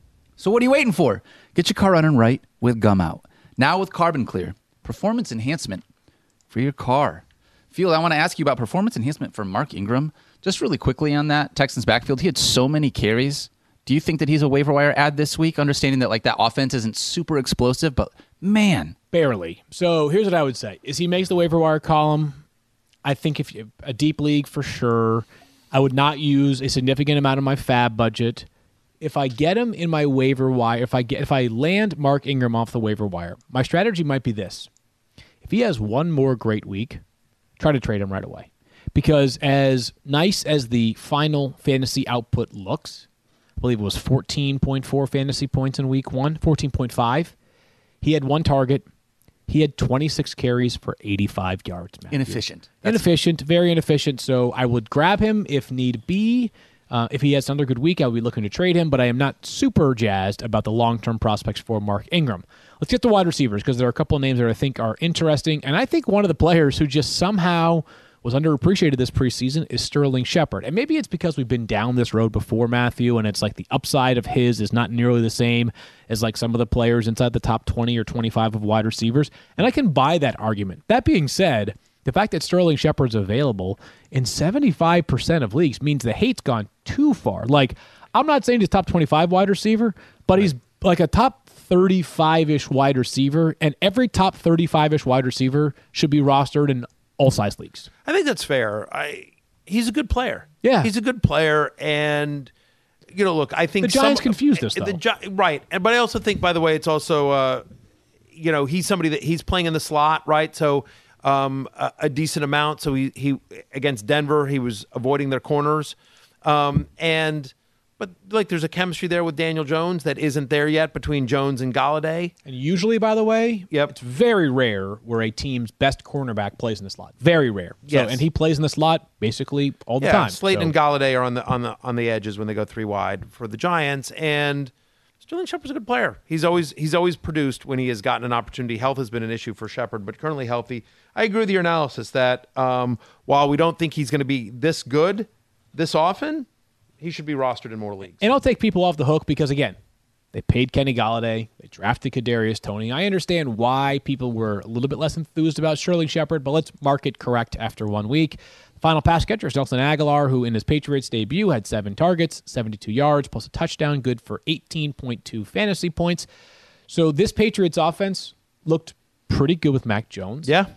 So what are you waiting for? Get your car running right with Gumout. Now with Carbon Clear, performance enhancement for your car. Field, I want to ask you about performance enhancement for Mark Ingram. Just really quickly on that, Texans backfield, he had so many carries. Do you think that he's a waiver wire ad this week, understanding that like that offense isn't super explosive, but man. Barely. So here's what I would say. Is he makes the waiver wire column? I think if you, a deep league for sure. I would not use a significant amount of my fab budget. If I get him in my waiver wire, if I get if I land Mark Ingram off the waiver wire, my strategy might be this. If he has one more great week, try to trade him right away. Because as nice as the final fantasy output looks, I believe it was fourteen point four fantasy points in week one, fourteen point five. He had one target. He had twenty-six carries for eighty-five yards. Matthew. Inefficient. That's inefficient, very inefficient. So I would grab him if need be. Uh, if he has another good week, I would be looking to trade him, but I am not super jazzed about the long-term prospects for Mark Ingram. Let's get to wide receivers because there are a couple of names that I think are interesting, and I think one of the players who just somehow was underappreciated this preseason is Sterling Shepard. And maybe it's because we've been down this road before, Matthew, and it's like the upside of his is not nearly the same as like some of the players inside the top twenty or twenty-five of wide receivers. And I can buy that argument. That being said, the fact that Sterling Shepard's available in seventy-five percent of leagues means the hate's gone too far. Like, I'm not saying he's top twenty-five wide receiver, but he's like a top thirty-five-ish wide receiver, and every top thirty-five-ish wide receiver should be rostered in all size leagues. I think that's fair. I he's a good player. Yeah. He's a good player, and you know, look, I think the Giants some, confused us though. The Gi- right, and but I also think, by the way, it's also uh, you know, he's somebody that he's playing in the slot, right? So um, a, a decent amount. So he he against Denver, he was avoiding their corners, um, and. But like, there's a chemistry there with Daniel Jones that isn't there yet between Jones and Galladay. And usually, by the way, yep. it's very rare where a team's best cornerback plays in the slot. Very rare. So, yes. And he plays in the slot basically all the yeah, time. Slayton so. and Galladay are on the on the on the edges when they go three wide for the Giants. And Sterling Shepard's a good player. He's always he's always produced when he has gotten an opportunity. Health has been an issue for Shepard, but currently healthy. I agree with your analysis that um, while we don't think he's going to be this good this often, he should be rostered in more leagues. And I'll take people off the hook because, again, they paid Kenny Galladay. They drafted Kadarius Toney. I understand why people were a little bit less enthused about Sterling Shepard, but let's mark it correct after one week. The final pass catcher is Nelson Aguilar, who in his Patriots debut had seven targets, seventy-two yards, plus a touchdown, good for eighteen point two fantasy points. So this Patriots offense looked pretty good with Mac Jones. Yeah.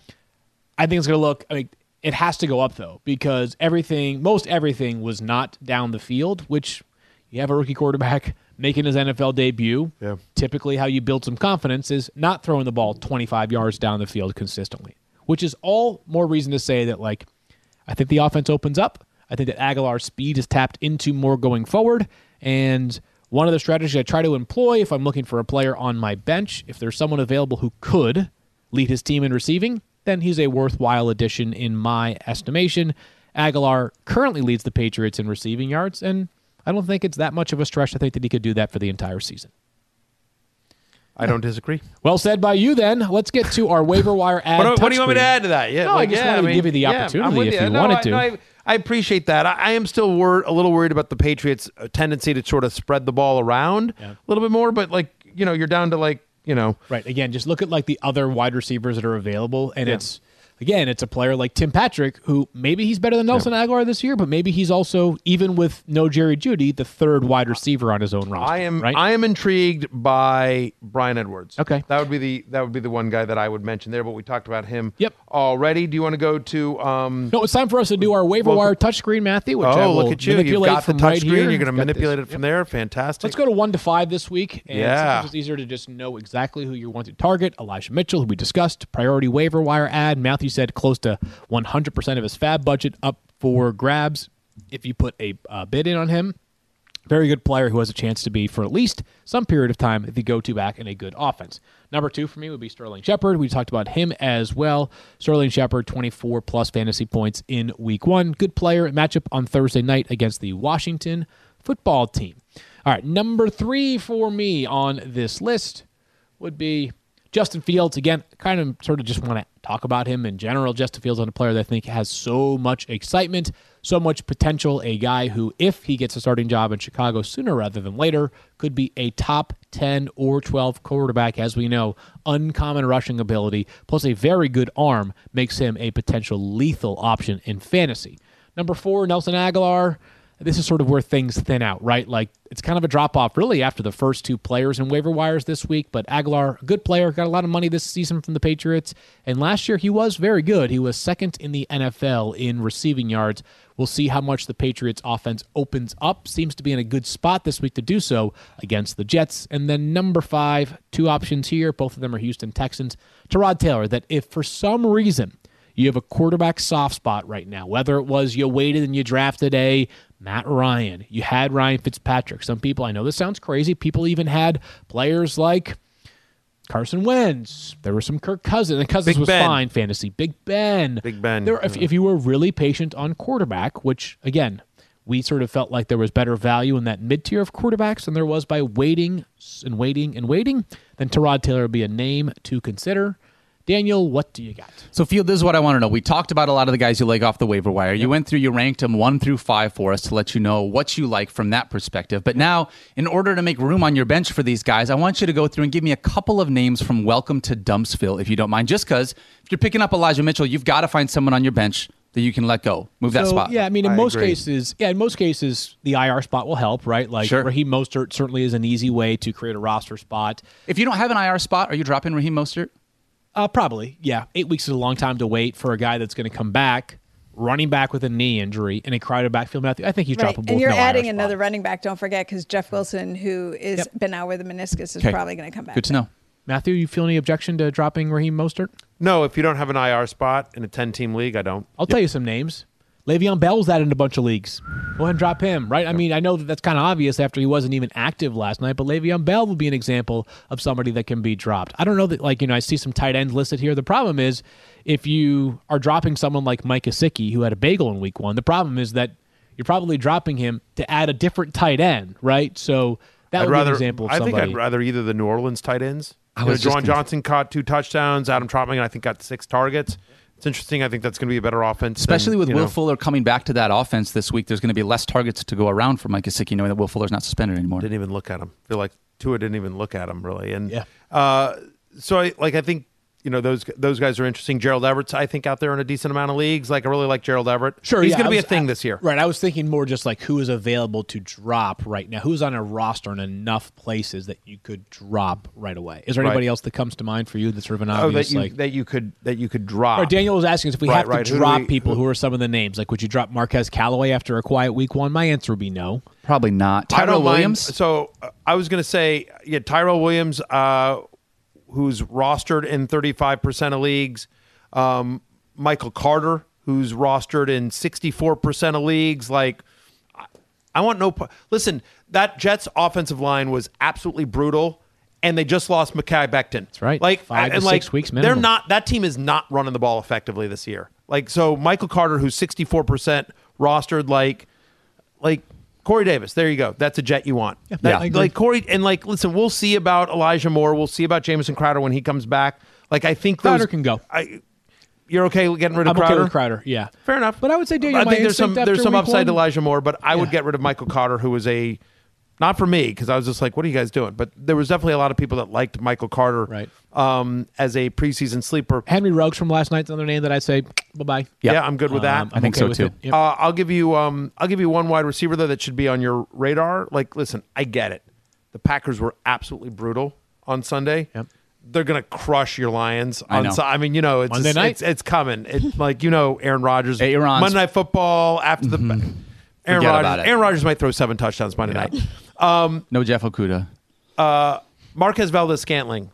I think it's going to look... I mean, it has to go up, though, because everything, most everything was not down the field, which you have a rookie quarterback making his N F L debut. Yeah. Typically how you build some confidence is not throwing the ball twenty-five yards down the field consistently, which is all more reason to say that, like, I think the offense opens up. I think that Aguilar's speed is tapped into more going forward, and one of the strategies I try to employ if I'm looking for a player on my bench, if there's someone available who could lead his team in receiving, then he's a worthwhile addition in my estimation. Aguilar currently leads the Patriots in receiving yards, and I don't think it's that much of a stretch to think that he could do that for the entire season. I don't disagree. Well said by you, then. Let's get to our waiver wire ad. What, what do you want me to add to that? Yeah, no, like, I just yeah, wanted I mean, to give you the yeah, opportunity if you. you no, wanted I, to. No, I, I appreciate that. I, I am still wor- a little worried about the Patriots' tendency to sort of spread the ball around yeah. a little bit more, but like, you know, you're down to like you know. Right. Again, just look at like the other wide receivers that are available, and yeah. it's again, it's a player like Tim Patrick, who maybe he's better than Nelson yeah. Aguilar this year, but maybe he's also, even with no Jerry Jeudy, the third wide receiver on his own roster. I am right? I am intrigued by Bryan Edwards. Okay. That would be the that would be the one guy that I would mention there, but we talked about him yep. already. Do you want to go to um No, it's time for us to do our waiver well, wire touchscreen, Matthew, which oh, I will look at you. You've got the touchscreen. Right You're going to manipulate this. it from yep. there. Fantastic. Let's go to one to five this week. And yeah. it's easier to just know exactly who you want to target. Elijah Mitchell, who we discussed, priority waiver wire ad. Matthew said close to one hundred percent of his fab budget up for grabs if you put a uh, bid in on him. Very good player who has a chance to be, for at least some period of time, the go-to back in a good offense. Number two for me would be Sterling Shepard. We talked about him as well. Sterling Shepard, twenty-four plus fantasy points in week one. Good player. Matchup on Thursday night against the Washington football team. All right, number three for me on this list would be Justin Fields. Again, kind of sort of just want to talk about him in general. Justin Fields is a player that I think has so much excitement, so much potential. A guy who, if he gets a starting job in Chicago sooner rather than later, could be a top ten or twelve quarterback. As we know, uncommon rushing ability plus a very good arm makes him a potential lethal option in fantasy. Number four, Nelson Aguilar. This is sort of where things thin out, right? Like, it's kind of a drop-off, really, after the first two players in waiver wires this week. But Aguilar, a good player, got a lot of money this season from the Patriots. And last year, he was very good. He was second in the N F L in receiving yards. We'll see how much the Patriots' offense opens up. Seems to be in a good spot this week to do so against the Jets. And then number five, two options here. Both of them are Houston Texans. Tyrod Taylor, that if for some reason you have a quarterback soft spot right now, whether it was you waited and you drafted a Matt Ryan, you had Ryan Fitzpatrick. Some people, I know this sounds crazy, people even had players like Carson Wentz. There were some Kirk Cousins, and Cousins Big was Ben. fine fantasy. Big Ben. Big Ben. There, if, if you were really patient on quarterback, which, again, we sort of felt like there was better value in that mid-tier of quarterbacks than there was by waiting and waiting and waiting, then Tyrod Taylor would be a name to consider. Daniel, what do you got? So, Field, this is what I want to know. We talked about a lot of the guys you like off the waiver wire. You went through, you ranked them one through five for us to let you know what you like from that perspective. But now, in order to make room on your bench for these guys, I want you to go through and give me a couple of names from Welcome to Dumpsville, if you don't mind. Just because if you're picking up Elijah Mitchell, you've got to find someone on your bench that you can let go. Move that so, spot. Yeah, I mean, in I most agree. cases, yeah, in most cases, the I R spot will help, right? Like, Sure. Raheem Mostert certainly is an easy way to create a roster spot. If you don't have an I R spot, are you dropping Raheem Mostert? Uh, probably, yeah. Eight weeks is a long time to wait for a guy that's going to come back, running back with a knee injury, in a crowded backfield. Matthew, I think he's Right. droppable. And you're with no adding I R another spot. running back, don't forget, because Jeff Wilson, who is Yep. been out with a meniscus, is Okay. probably going to come back. Good to know. Matthew, you feel any objection to dropping Raheem Mostert? No, if you don't have an I R spot in a ten-team league, I don't. I'll tell you some names. Le'Veon Bell's that in a bunch of leagues. Go ahead and drop him, right? I mean, I know that that's kind of obvious after he wasn't even active last night, but Le'Veon Bell would be an example of somebody that can be dropped. I don't know that, like, you know, I see some tight ends listed here. The problem is if you are dropping someone like Mike Gesicki, who had a bagel in week one, the problem is that you're probably dropping him to add a different tight end, right? So that I'd would rather, be an example of I somebody. think I'd rather either the New Orleans tight ends. I You know, was just Juwan gonna- Johnson caught two touchdowns. Adam Trotman, I think, got six targets. It's interesting. I think that's going to be a better offense. Especially than, with you Will know, Fuller coming back to that offense this week, there's going to be less targets to go around for Mike Gesicki, knowing that Will Fuller's not suspended anymore. Didn't even look at him. I feel like Tua didn't even look at him really. And Yeah. uh, so I like I think you know those those guys are interesting. Gerald Everett's I think out there in a decent amount of leagues. Like I really like Gerald Everett. Sure, he's yeah, going to I be a was- thing I- this year. Right. I was thinking more just like who is available to drop right now. Who's on a roster in enough places that you could drop right away? Is there anybody Right. else that comes to mind for you that's sort of an Oh, obvious that you like? that you could that you could drop. Or Daniel was asking us if we Right, have right. to Who do drop we- people. who- Who are some of the names? Like, would you drop Marquez Callaway after a quiet week one? My answer would be no. Probably not. I Tyrell don't mind- Williams? So uh, I was going to say, yeah, Tyrell Williams, uh, who's rostered in thirty-five percent of leagues. Um, Michael Carter, who's rostered in sixty-four percent of leagues. Like, I, I want no. p- Listen, that Jets offensive line was absolutely brutal, and they just lost Mekhi Becton. That's right. Like Five to and like, six weeks They're minimum. not. That team is not running the ball effectively this year. Like, so Michael Carter, who's sixty-four percent rostered, like, like. Corey Davis, there you go. That's a Jet you want. Yeah, That- I agree. like Corey, and like, listen, we'll see about Elijah Moore. We'll see about Jamison Crowder when he comes back. Like, I think Crowder those, can go. I, you're okay getting rid of I'm Crowder? okay with Crowder. Yeah. Fair enough. But I would say, Daniel, I my think there's some instinct there's after some week upside to one- Elijah Moore, but I would Yeah. get rid of Michael Carter, who was a Not for me, because I was just like, what are you guys doing? But there was definitely a lot of people that liked Michael Carter Right. um, as a preseason sleeper. Henry Ruggs from last night's another name that I'd say bye-bye. Yeah, I'm good with that. Um, I'm I think okay so, with too. it. Yep. Uh, I'll give you um, I'll give you one wide receiver though that should be on your radar. Like, listen, I get it. The Packers were absolutely brutal on Sunday. Yep. They're gonna crush your Lions. I On know. Su- I mean, you know, it's Monday just- night. it's, it's coming. It, like you know, Aaron Rodgers. Aaron's- Monday Night Football after the Aaron Forget Rodgers. about it. Aaron Rodgers might throw seven touchdowns Monday night. Um, No Jeff Okuda. uh, Marquez Valdez-Scantling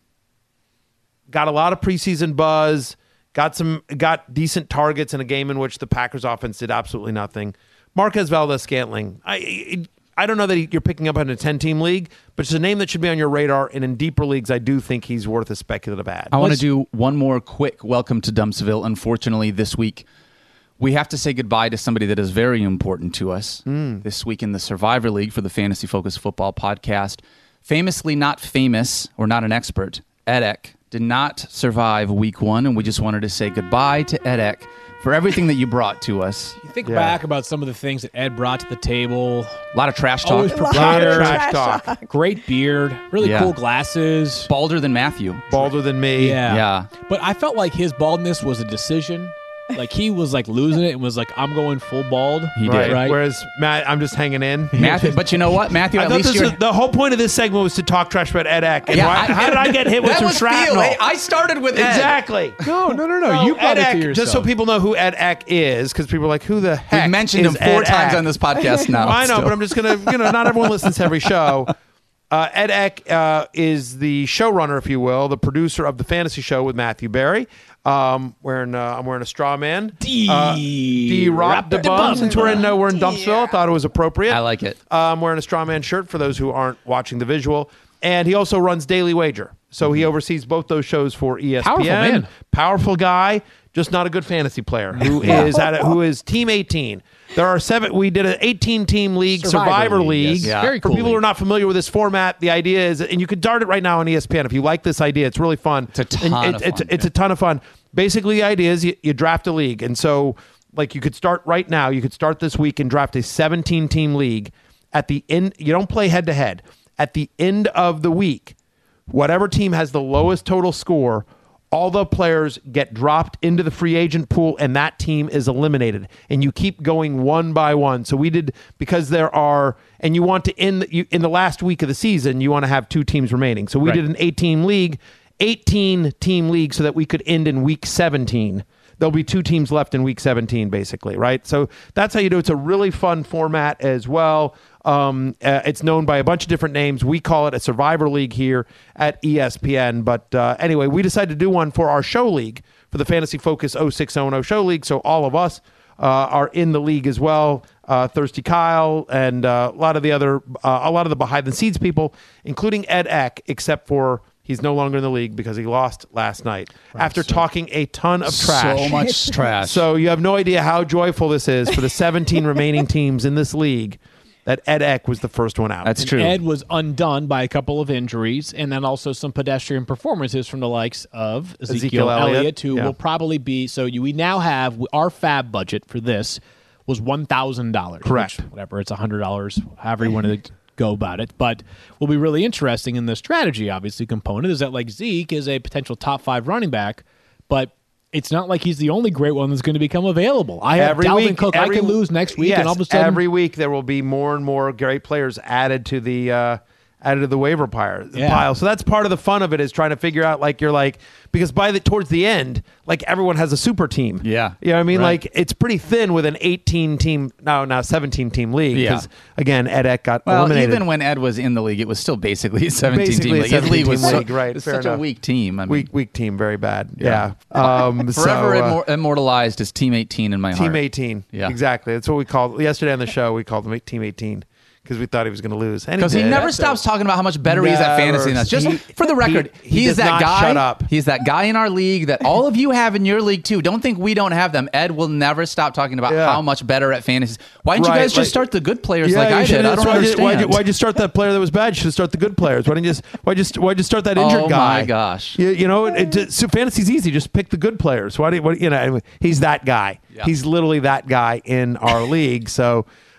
got a lot of preseason buzz. Got some got decent targets in a game in which the Packers offense did absolutely nothing. Marquez Valdez-Scantling. I I don't know that he, you're picking up in a ten-team league, but it's a name that should be on your radar. And in deeper leagues, I do think he's worth a speculative ad. I want to Let's- do one more quick welcome to Dumpsville. Unfortunately, this week we have to say goodbye to somebody that is very important to us. This week in the Survivor League for the Fantasy Focus Football Podcast, famously not famous or not an expert, Edek did not survive week one, and we just wanted to say goodbye to Edek for everything that you brought to us. You think Yeah. back about some of the things that Ed brought to the table. A lot of trash talk. Always A lot prepared. of Trash trash talk. talk. Great beard. Really Yeah. cool glasses. Balder than Matthew. Balder than me. Yeah. Yeah. But I felt like his baldness was a decision. Like he was like losing it and was like, I'm going full bald. He Right. did. Right. Whereas Matt, I'm just hanging in. Matthew, but you know what, Matthew? I At thought least this you're. was, the whole point of this segment was to talk trash about Ed Eck. And Yeah, why, I- how did I get hit with that some was shrapnel? Theo. Hey, I started with Ed. Exactly. No, no, no, no. you brought Ed it Eck, to yourself. just so people know who Ed Eck is, because people are like, who the heck We've mentioned is him four Ed times Eck? on this podcast now. I know, still. but I'm just gonna, you know, not everyone listens to every show. Uh, Ed Eck uh, is the showrunner, if you will, the producer of the fantasy show with Matthew Barry. Um, wearing, uh, I'm wearing a straw man. D. Uh, D. Rob Rap- DeBum. Since we're in, uh, we're in Dumpsville, I thought it was appropriate. I like it. Uh, I'm wearing a straw man shirt for those who aren't watching the visual. And he also runs Daily Wager. So he oversees both those shows for E S P N. Powerful man. Powerful guy, just not a good fantasy player who is at a, who is team eighteen. There are seven. We did an eighteen-team league, Survivor Survivor, League, League. yes. Yeah. Very For cool. people who are league. not familiar with this format, the idea is, and you can dart it right now on E S P N if you like this idea. It's really fun. It's a ton And of it's, fun, It's yeah. a ton of fun. Basically, the idea is you, you draft a league, and so like you could start right now. You could start this week and draft a seventeen-team league. At the end, you don't play head-to-head. At the end of the week, whatever team has the lowest total score, all the players get dropped into the free agent pool and that team is eliminated. And you keep going one by one. So we did, because there are, and you want to end, you, in the last week of the season, you want to have two teams remaining. So we Right. did an eight-team league, eighteen-team league so that we could end in week seventeen. There'll be two teams left in week seventeen, basically, right? So that's how you do it. It's a really fun format as well. Um, uh, it's known by a bunch of different names. We call it a Survivor League here at E S P N. But uh, anyway, we decided to do one for our show league, for the Fantasy Focus oh six oh oh Show League. So all of us uh, are in the league as well. Uh, Thirsty Kyle and uh, a lot of the other, uh, a lot of the behind the scenes people, including Ed Eck, except for he's no longer in the league because he lost last night after talking a ton of trash. So much trash. So you have no idea how joyful this is for the seventeen remaining teams in this league that Ed Eck was the first one out. That's And true. Ed was undone by a couple of injuries, and then also some pedestrian performances from the likes of Ezekiel, Ezekiel Elliott, Elliott, who yeah. will probably be. So you, we now have our fab budget for this was one thousand dollars. Correct. Whatever, it's a hundred dollars. However you want to go about it, but will be really interesting in the strategy. Obviously, component is that like Zeke is a potential top five running back, but it's not like he's the only great one that's going to become available. I have Dalvin Cook. I every- can lose next week, yes, and all of a sudden, every week there will be more and more great players added to the uh, added to the waiver pile. Yeah. pile. So that's part of the fun of it, is trying to figure out, like, you're like, because by the towards the end, like, everyone has a super team. Yeah. You know what I mean? Right. Like, it's pretty thin with an eighteen team, no, now seventeen team league. Yeah. Because again, Ed Eck got well, eliminated. even when Ed was in the league, it was still basically a seventeen Basically team a league. His league was seventeen-team so, league, right, it was fair such enough. a weak team. I mean, weak weak team, very bad. Yeah. Yeah. Um, forever so, uh, immor- immortalized as Team eighteen in my heart. Team eighteen. Yeah. Exactly. That's what we called yesterday on the show. We called him Team eighteen because we thought he was going to lose. And Because he did. never That's stops it. talking about how much better he is at Never. fantasy than us. Just He- for the record, he- he he's does that not guy. shut up. He's that guy in our league that all of you have in your league too. Don't think we don't have them. Ed will never stop talking about Yeah. how much better at fantasy. Why didn't Right, you guys just like- start the good players Yeah, like you I did? should've- I don't why'd you- understand. Why'd you, why'd you start that player that was bad? You should start the good players. Why didn't you just why just why just start that injured Oh, guy? my gosh. You, you know, it, it, so fantasy's easy. Just pick the good players. Why do you, what, you know? Anyway, he's that guy. Yeah. He's literally that guy in our league. So.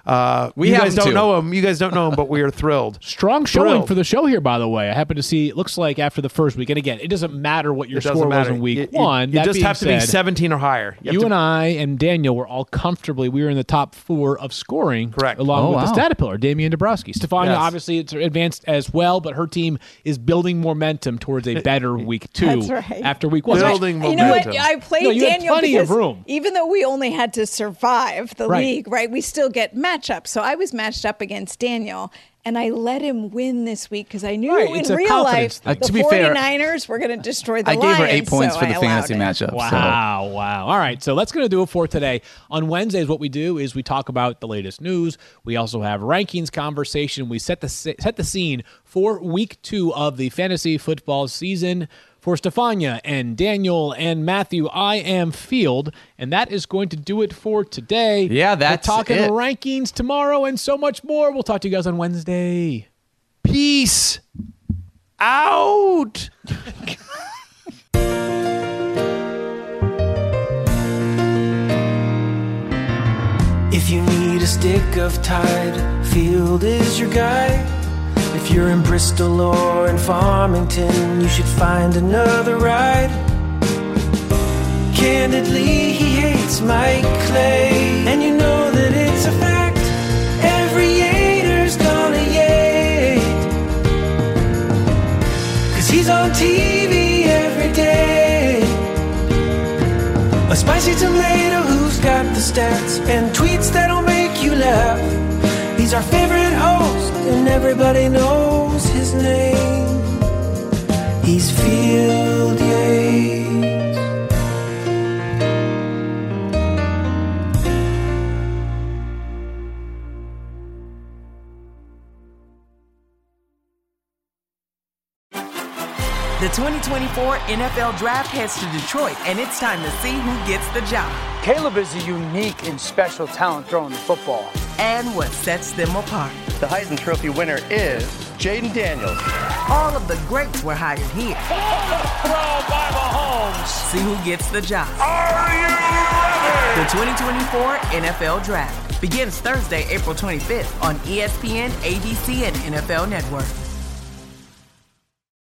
Uh, We you have guys him don't too. know him. You guys don't know him, but we are thrilled. Strong showing Thrilled. for the show here, by the way. I happen to see, it looks like after the first week, and again, it doesn't matter what your It doesn't score was matter. in week You- you- one. You, That just being have to be said, seventeen or higher. You, have You to- and I and Daniel were all comfortably, we were in the top four of scoring. Correct. Along Oh, with the wow. Statipiller, Damian Dabrowski. Stefania, Yes. obviously, it's advanced as well, but her team is building momentum towards a better week two That's right. after week one. Building You know what? momentum. I played No, you had Daniel plenty of because room. even though we only had to survive the Right. league, right? We still get matchups. So I was matched up against Daniel, and I let him win this week because I knew Right, in it's a real confidence life thing. Uh, the to be fair, 49ers were going to destroy the I gave Lions. her eight points so for I the allowed fantasy it. matchup. Wow, wow. All right, so that's going to do it for today. On Wednesdays, what we do is we talk about the latest news. We also have rankings conversation. We set the set the scene for week two of the fantasy football season. For Stefania and Daniel and Matthew, I am Field, and that is going to do it for today. Yeah, that's We're talking it. rankings tomorrow and so much more. We'll talk to you guys on Wednesday. Peace out. If you need a stick of Tide, Field is your guy. If you're in Bristol or in Farmington, you should find another ride. Candidly, he hates Mike Clay, and you know that it's a fact. Every Yater's gonna yate, 'cause he's on T V every day. A spicy tomato who's got the stats and tweets that'll make you laugh. He's our favorite host, and everybody knows his name. He's Field Yates. The twenty twenty-four N F L Draft heads to Detroit, and it's time to see who gets the job Caleb is a unique and special talent throwing the football. and what sets them apart. The Heisman Trophy winner is Jaden Daniels. All of the greats were hired here. Throw by Mahomes. See who gets the job. Are you ready? The twenty twenty-four N F L Draft begins Thursday, April twenty-fifth on E S P N, A B C, and N F L Network.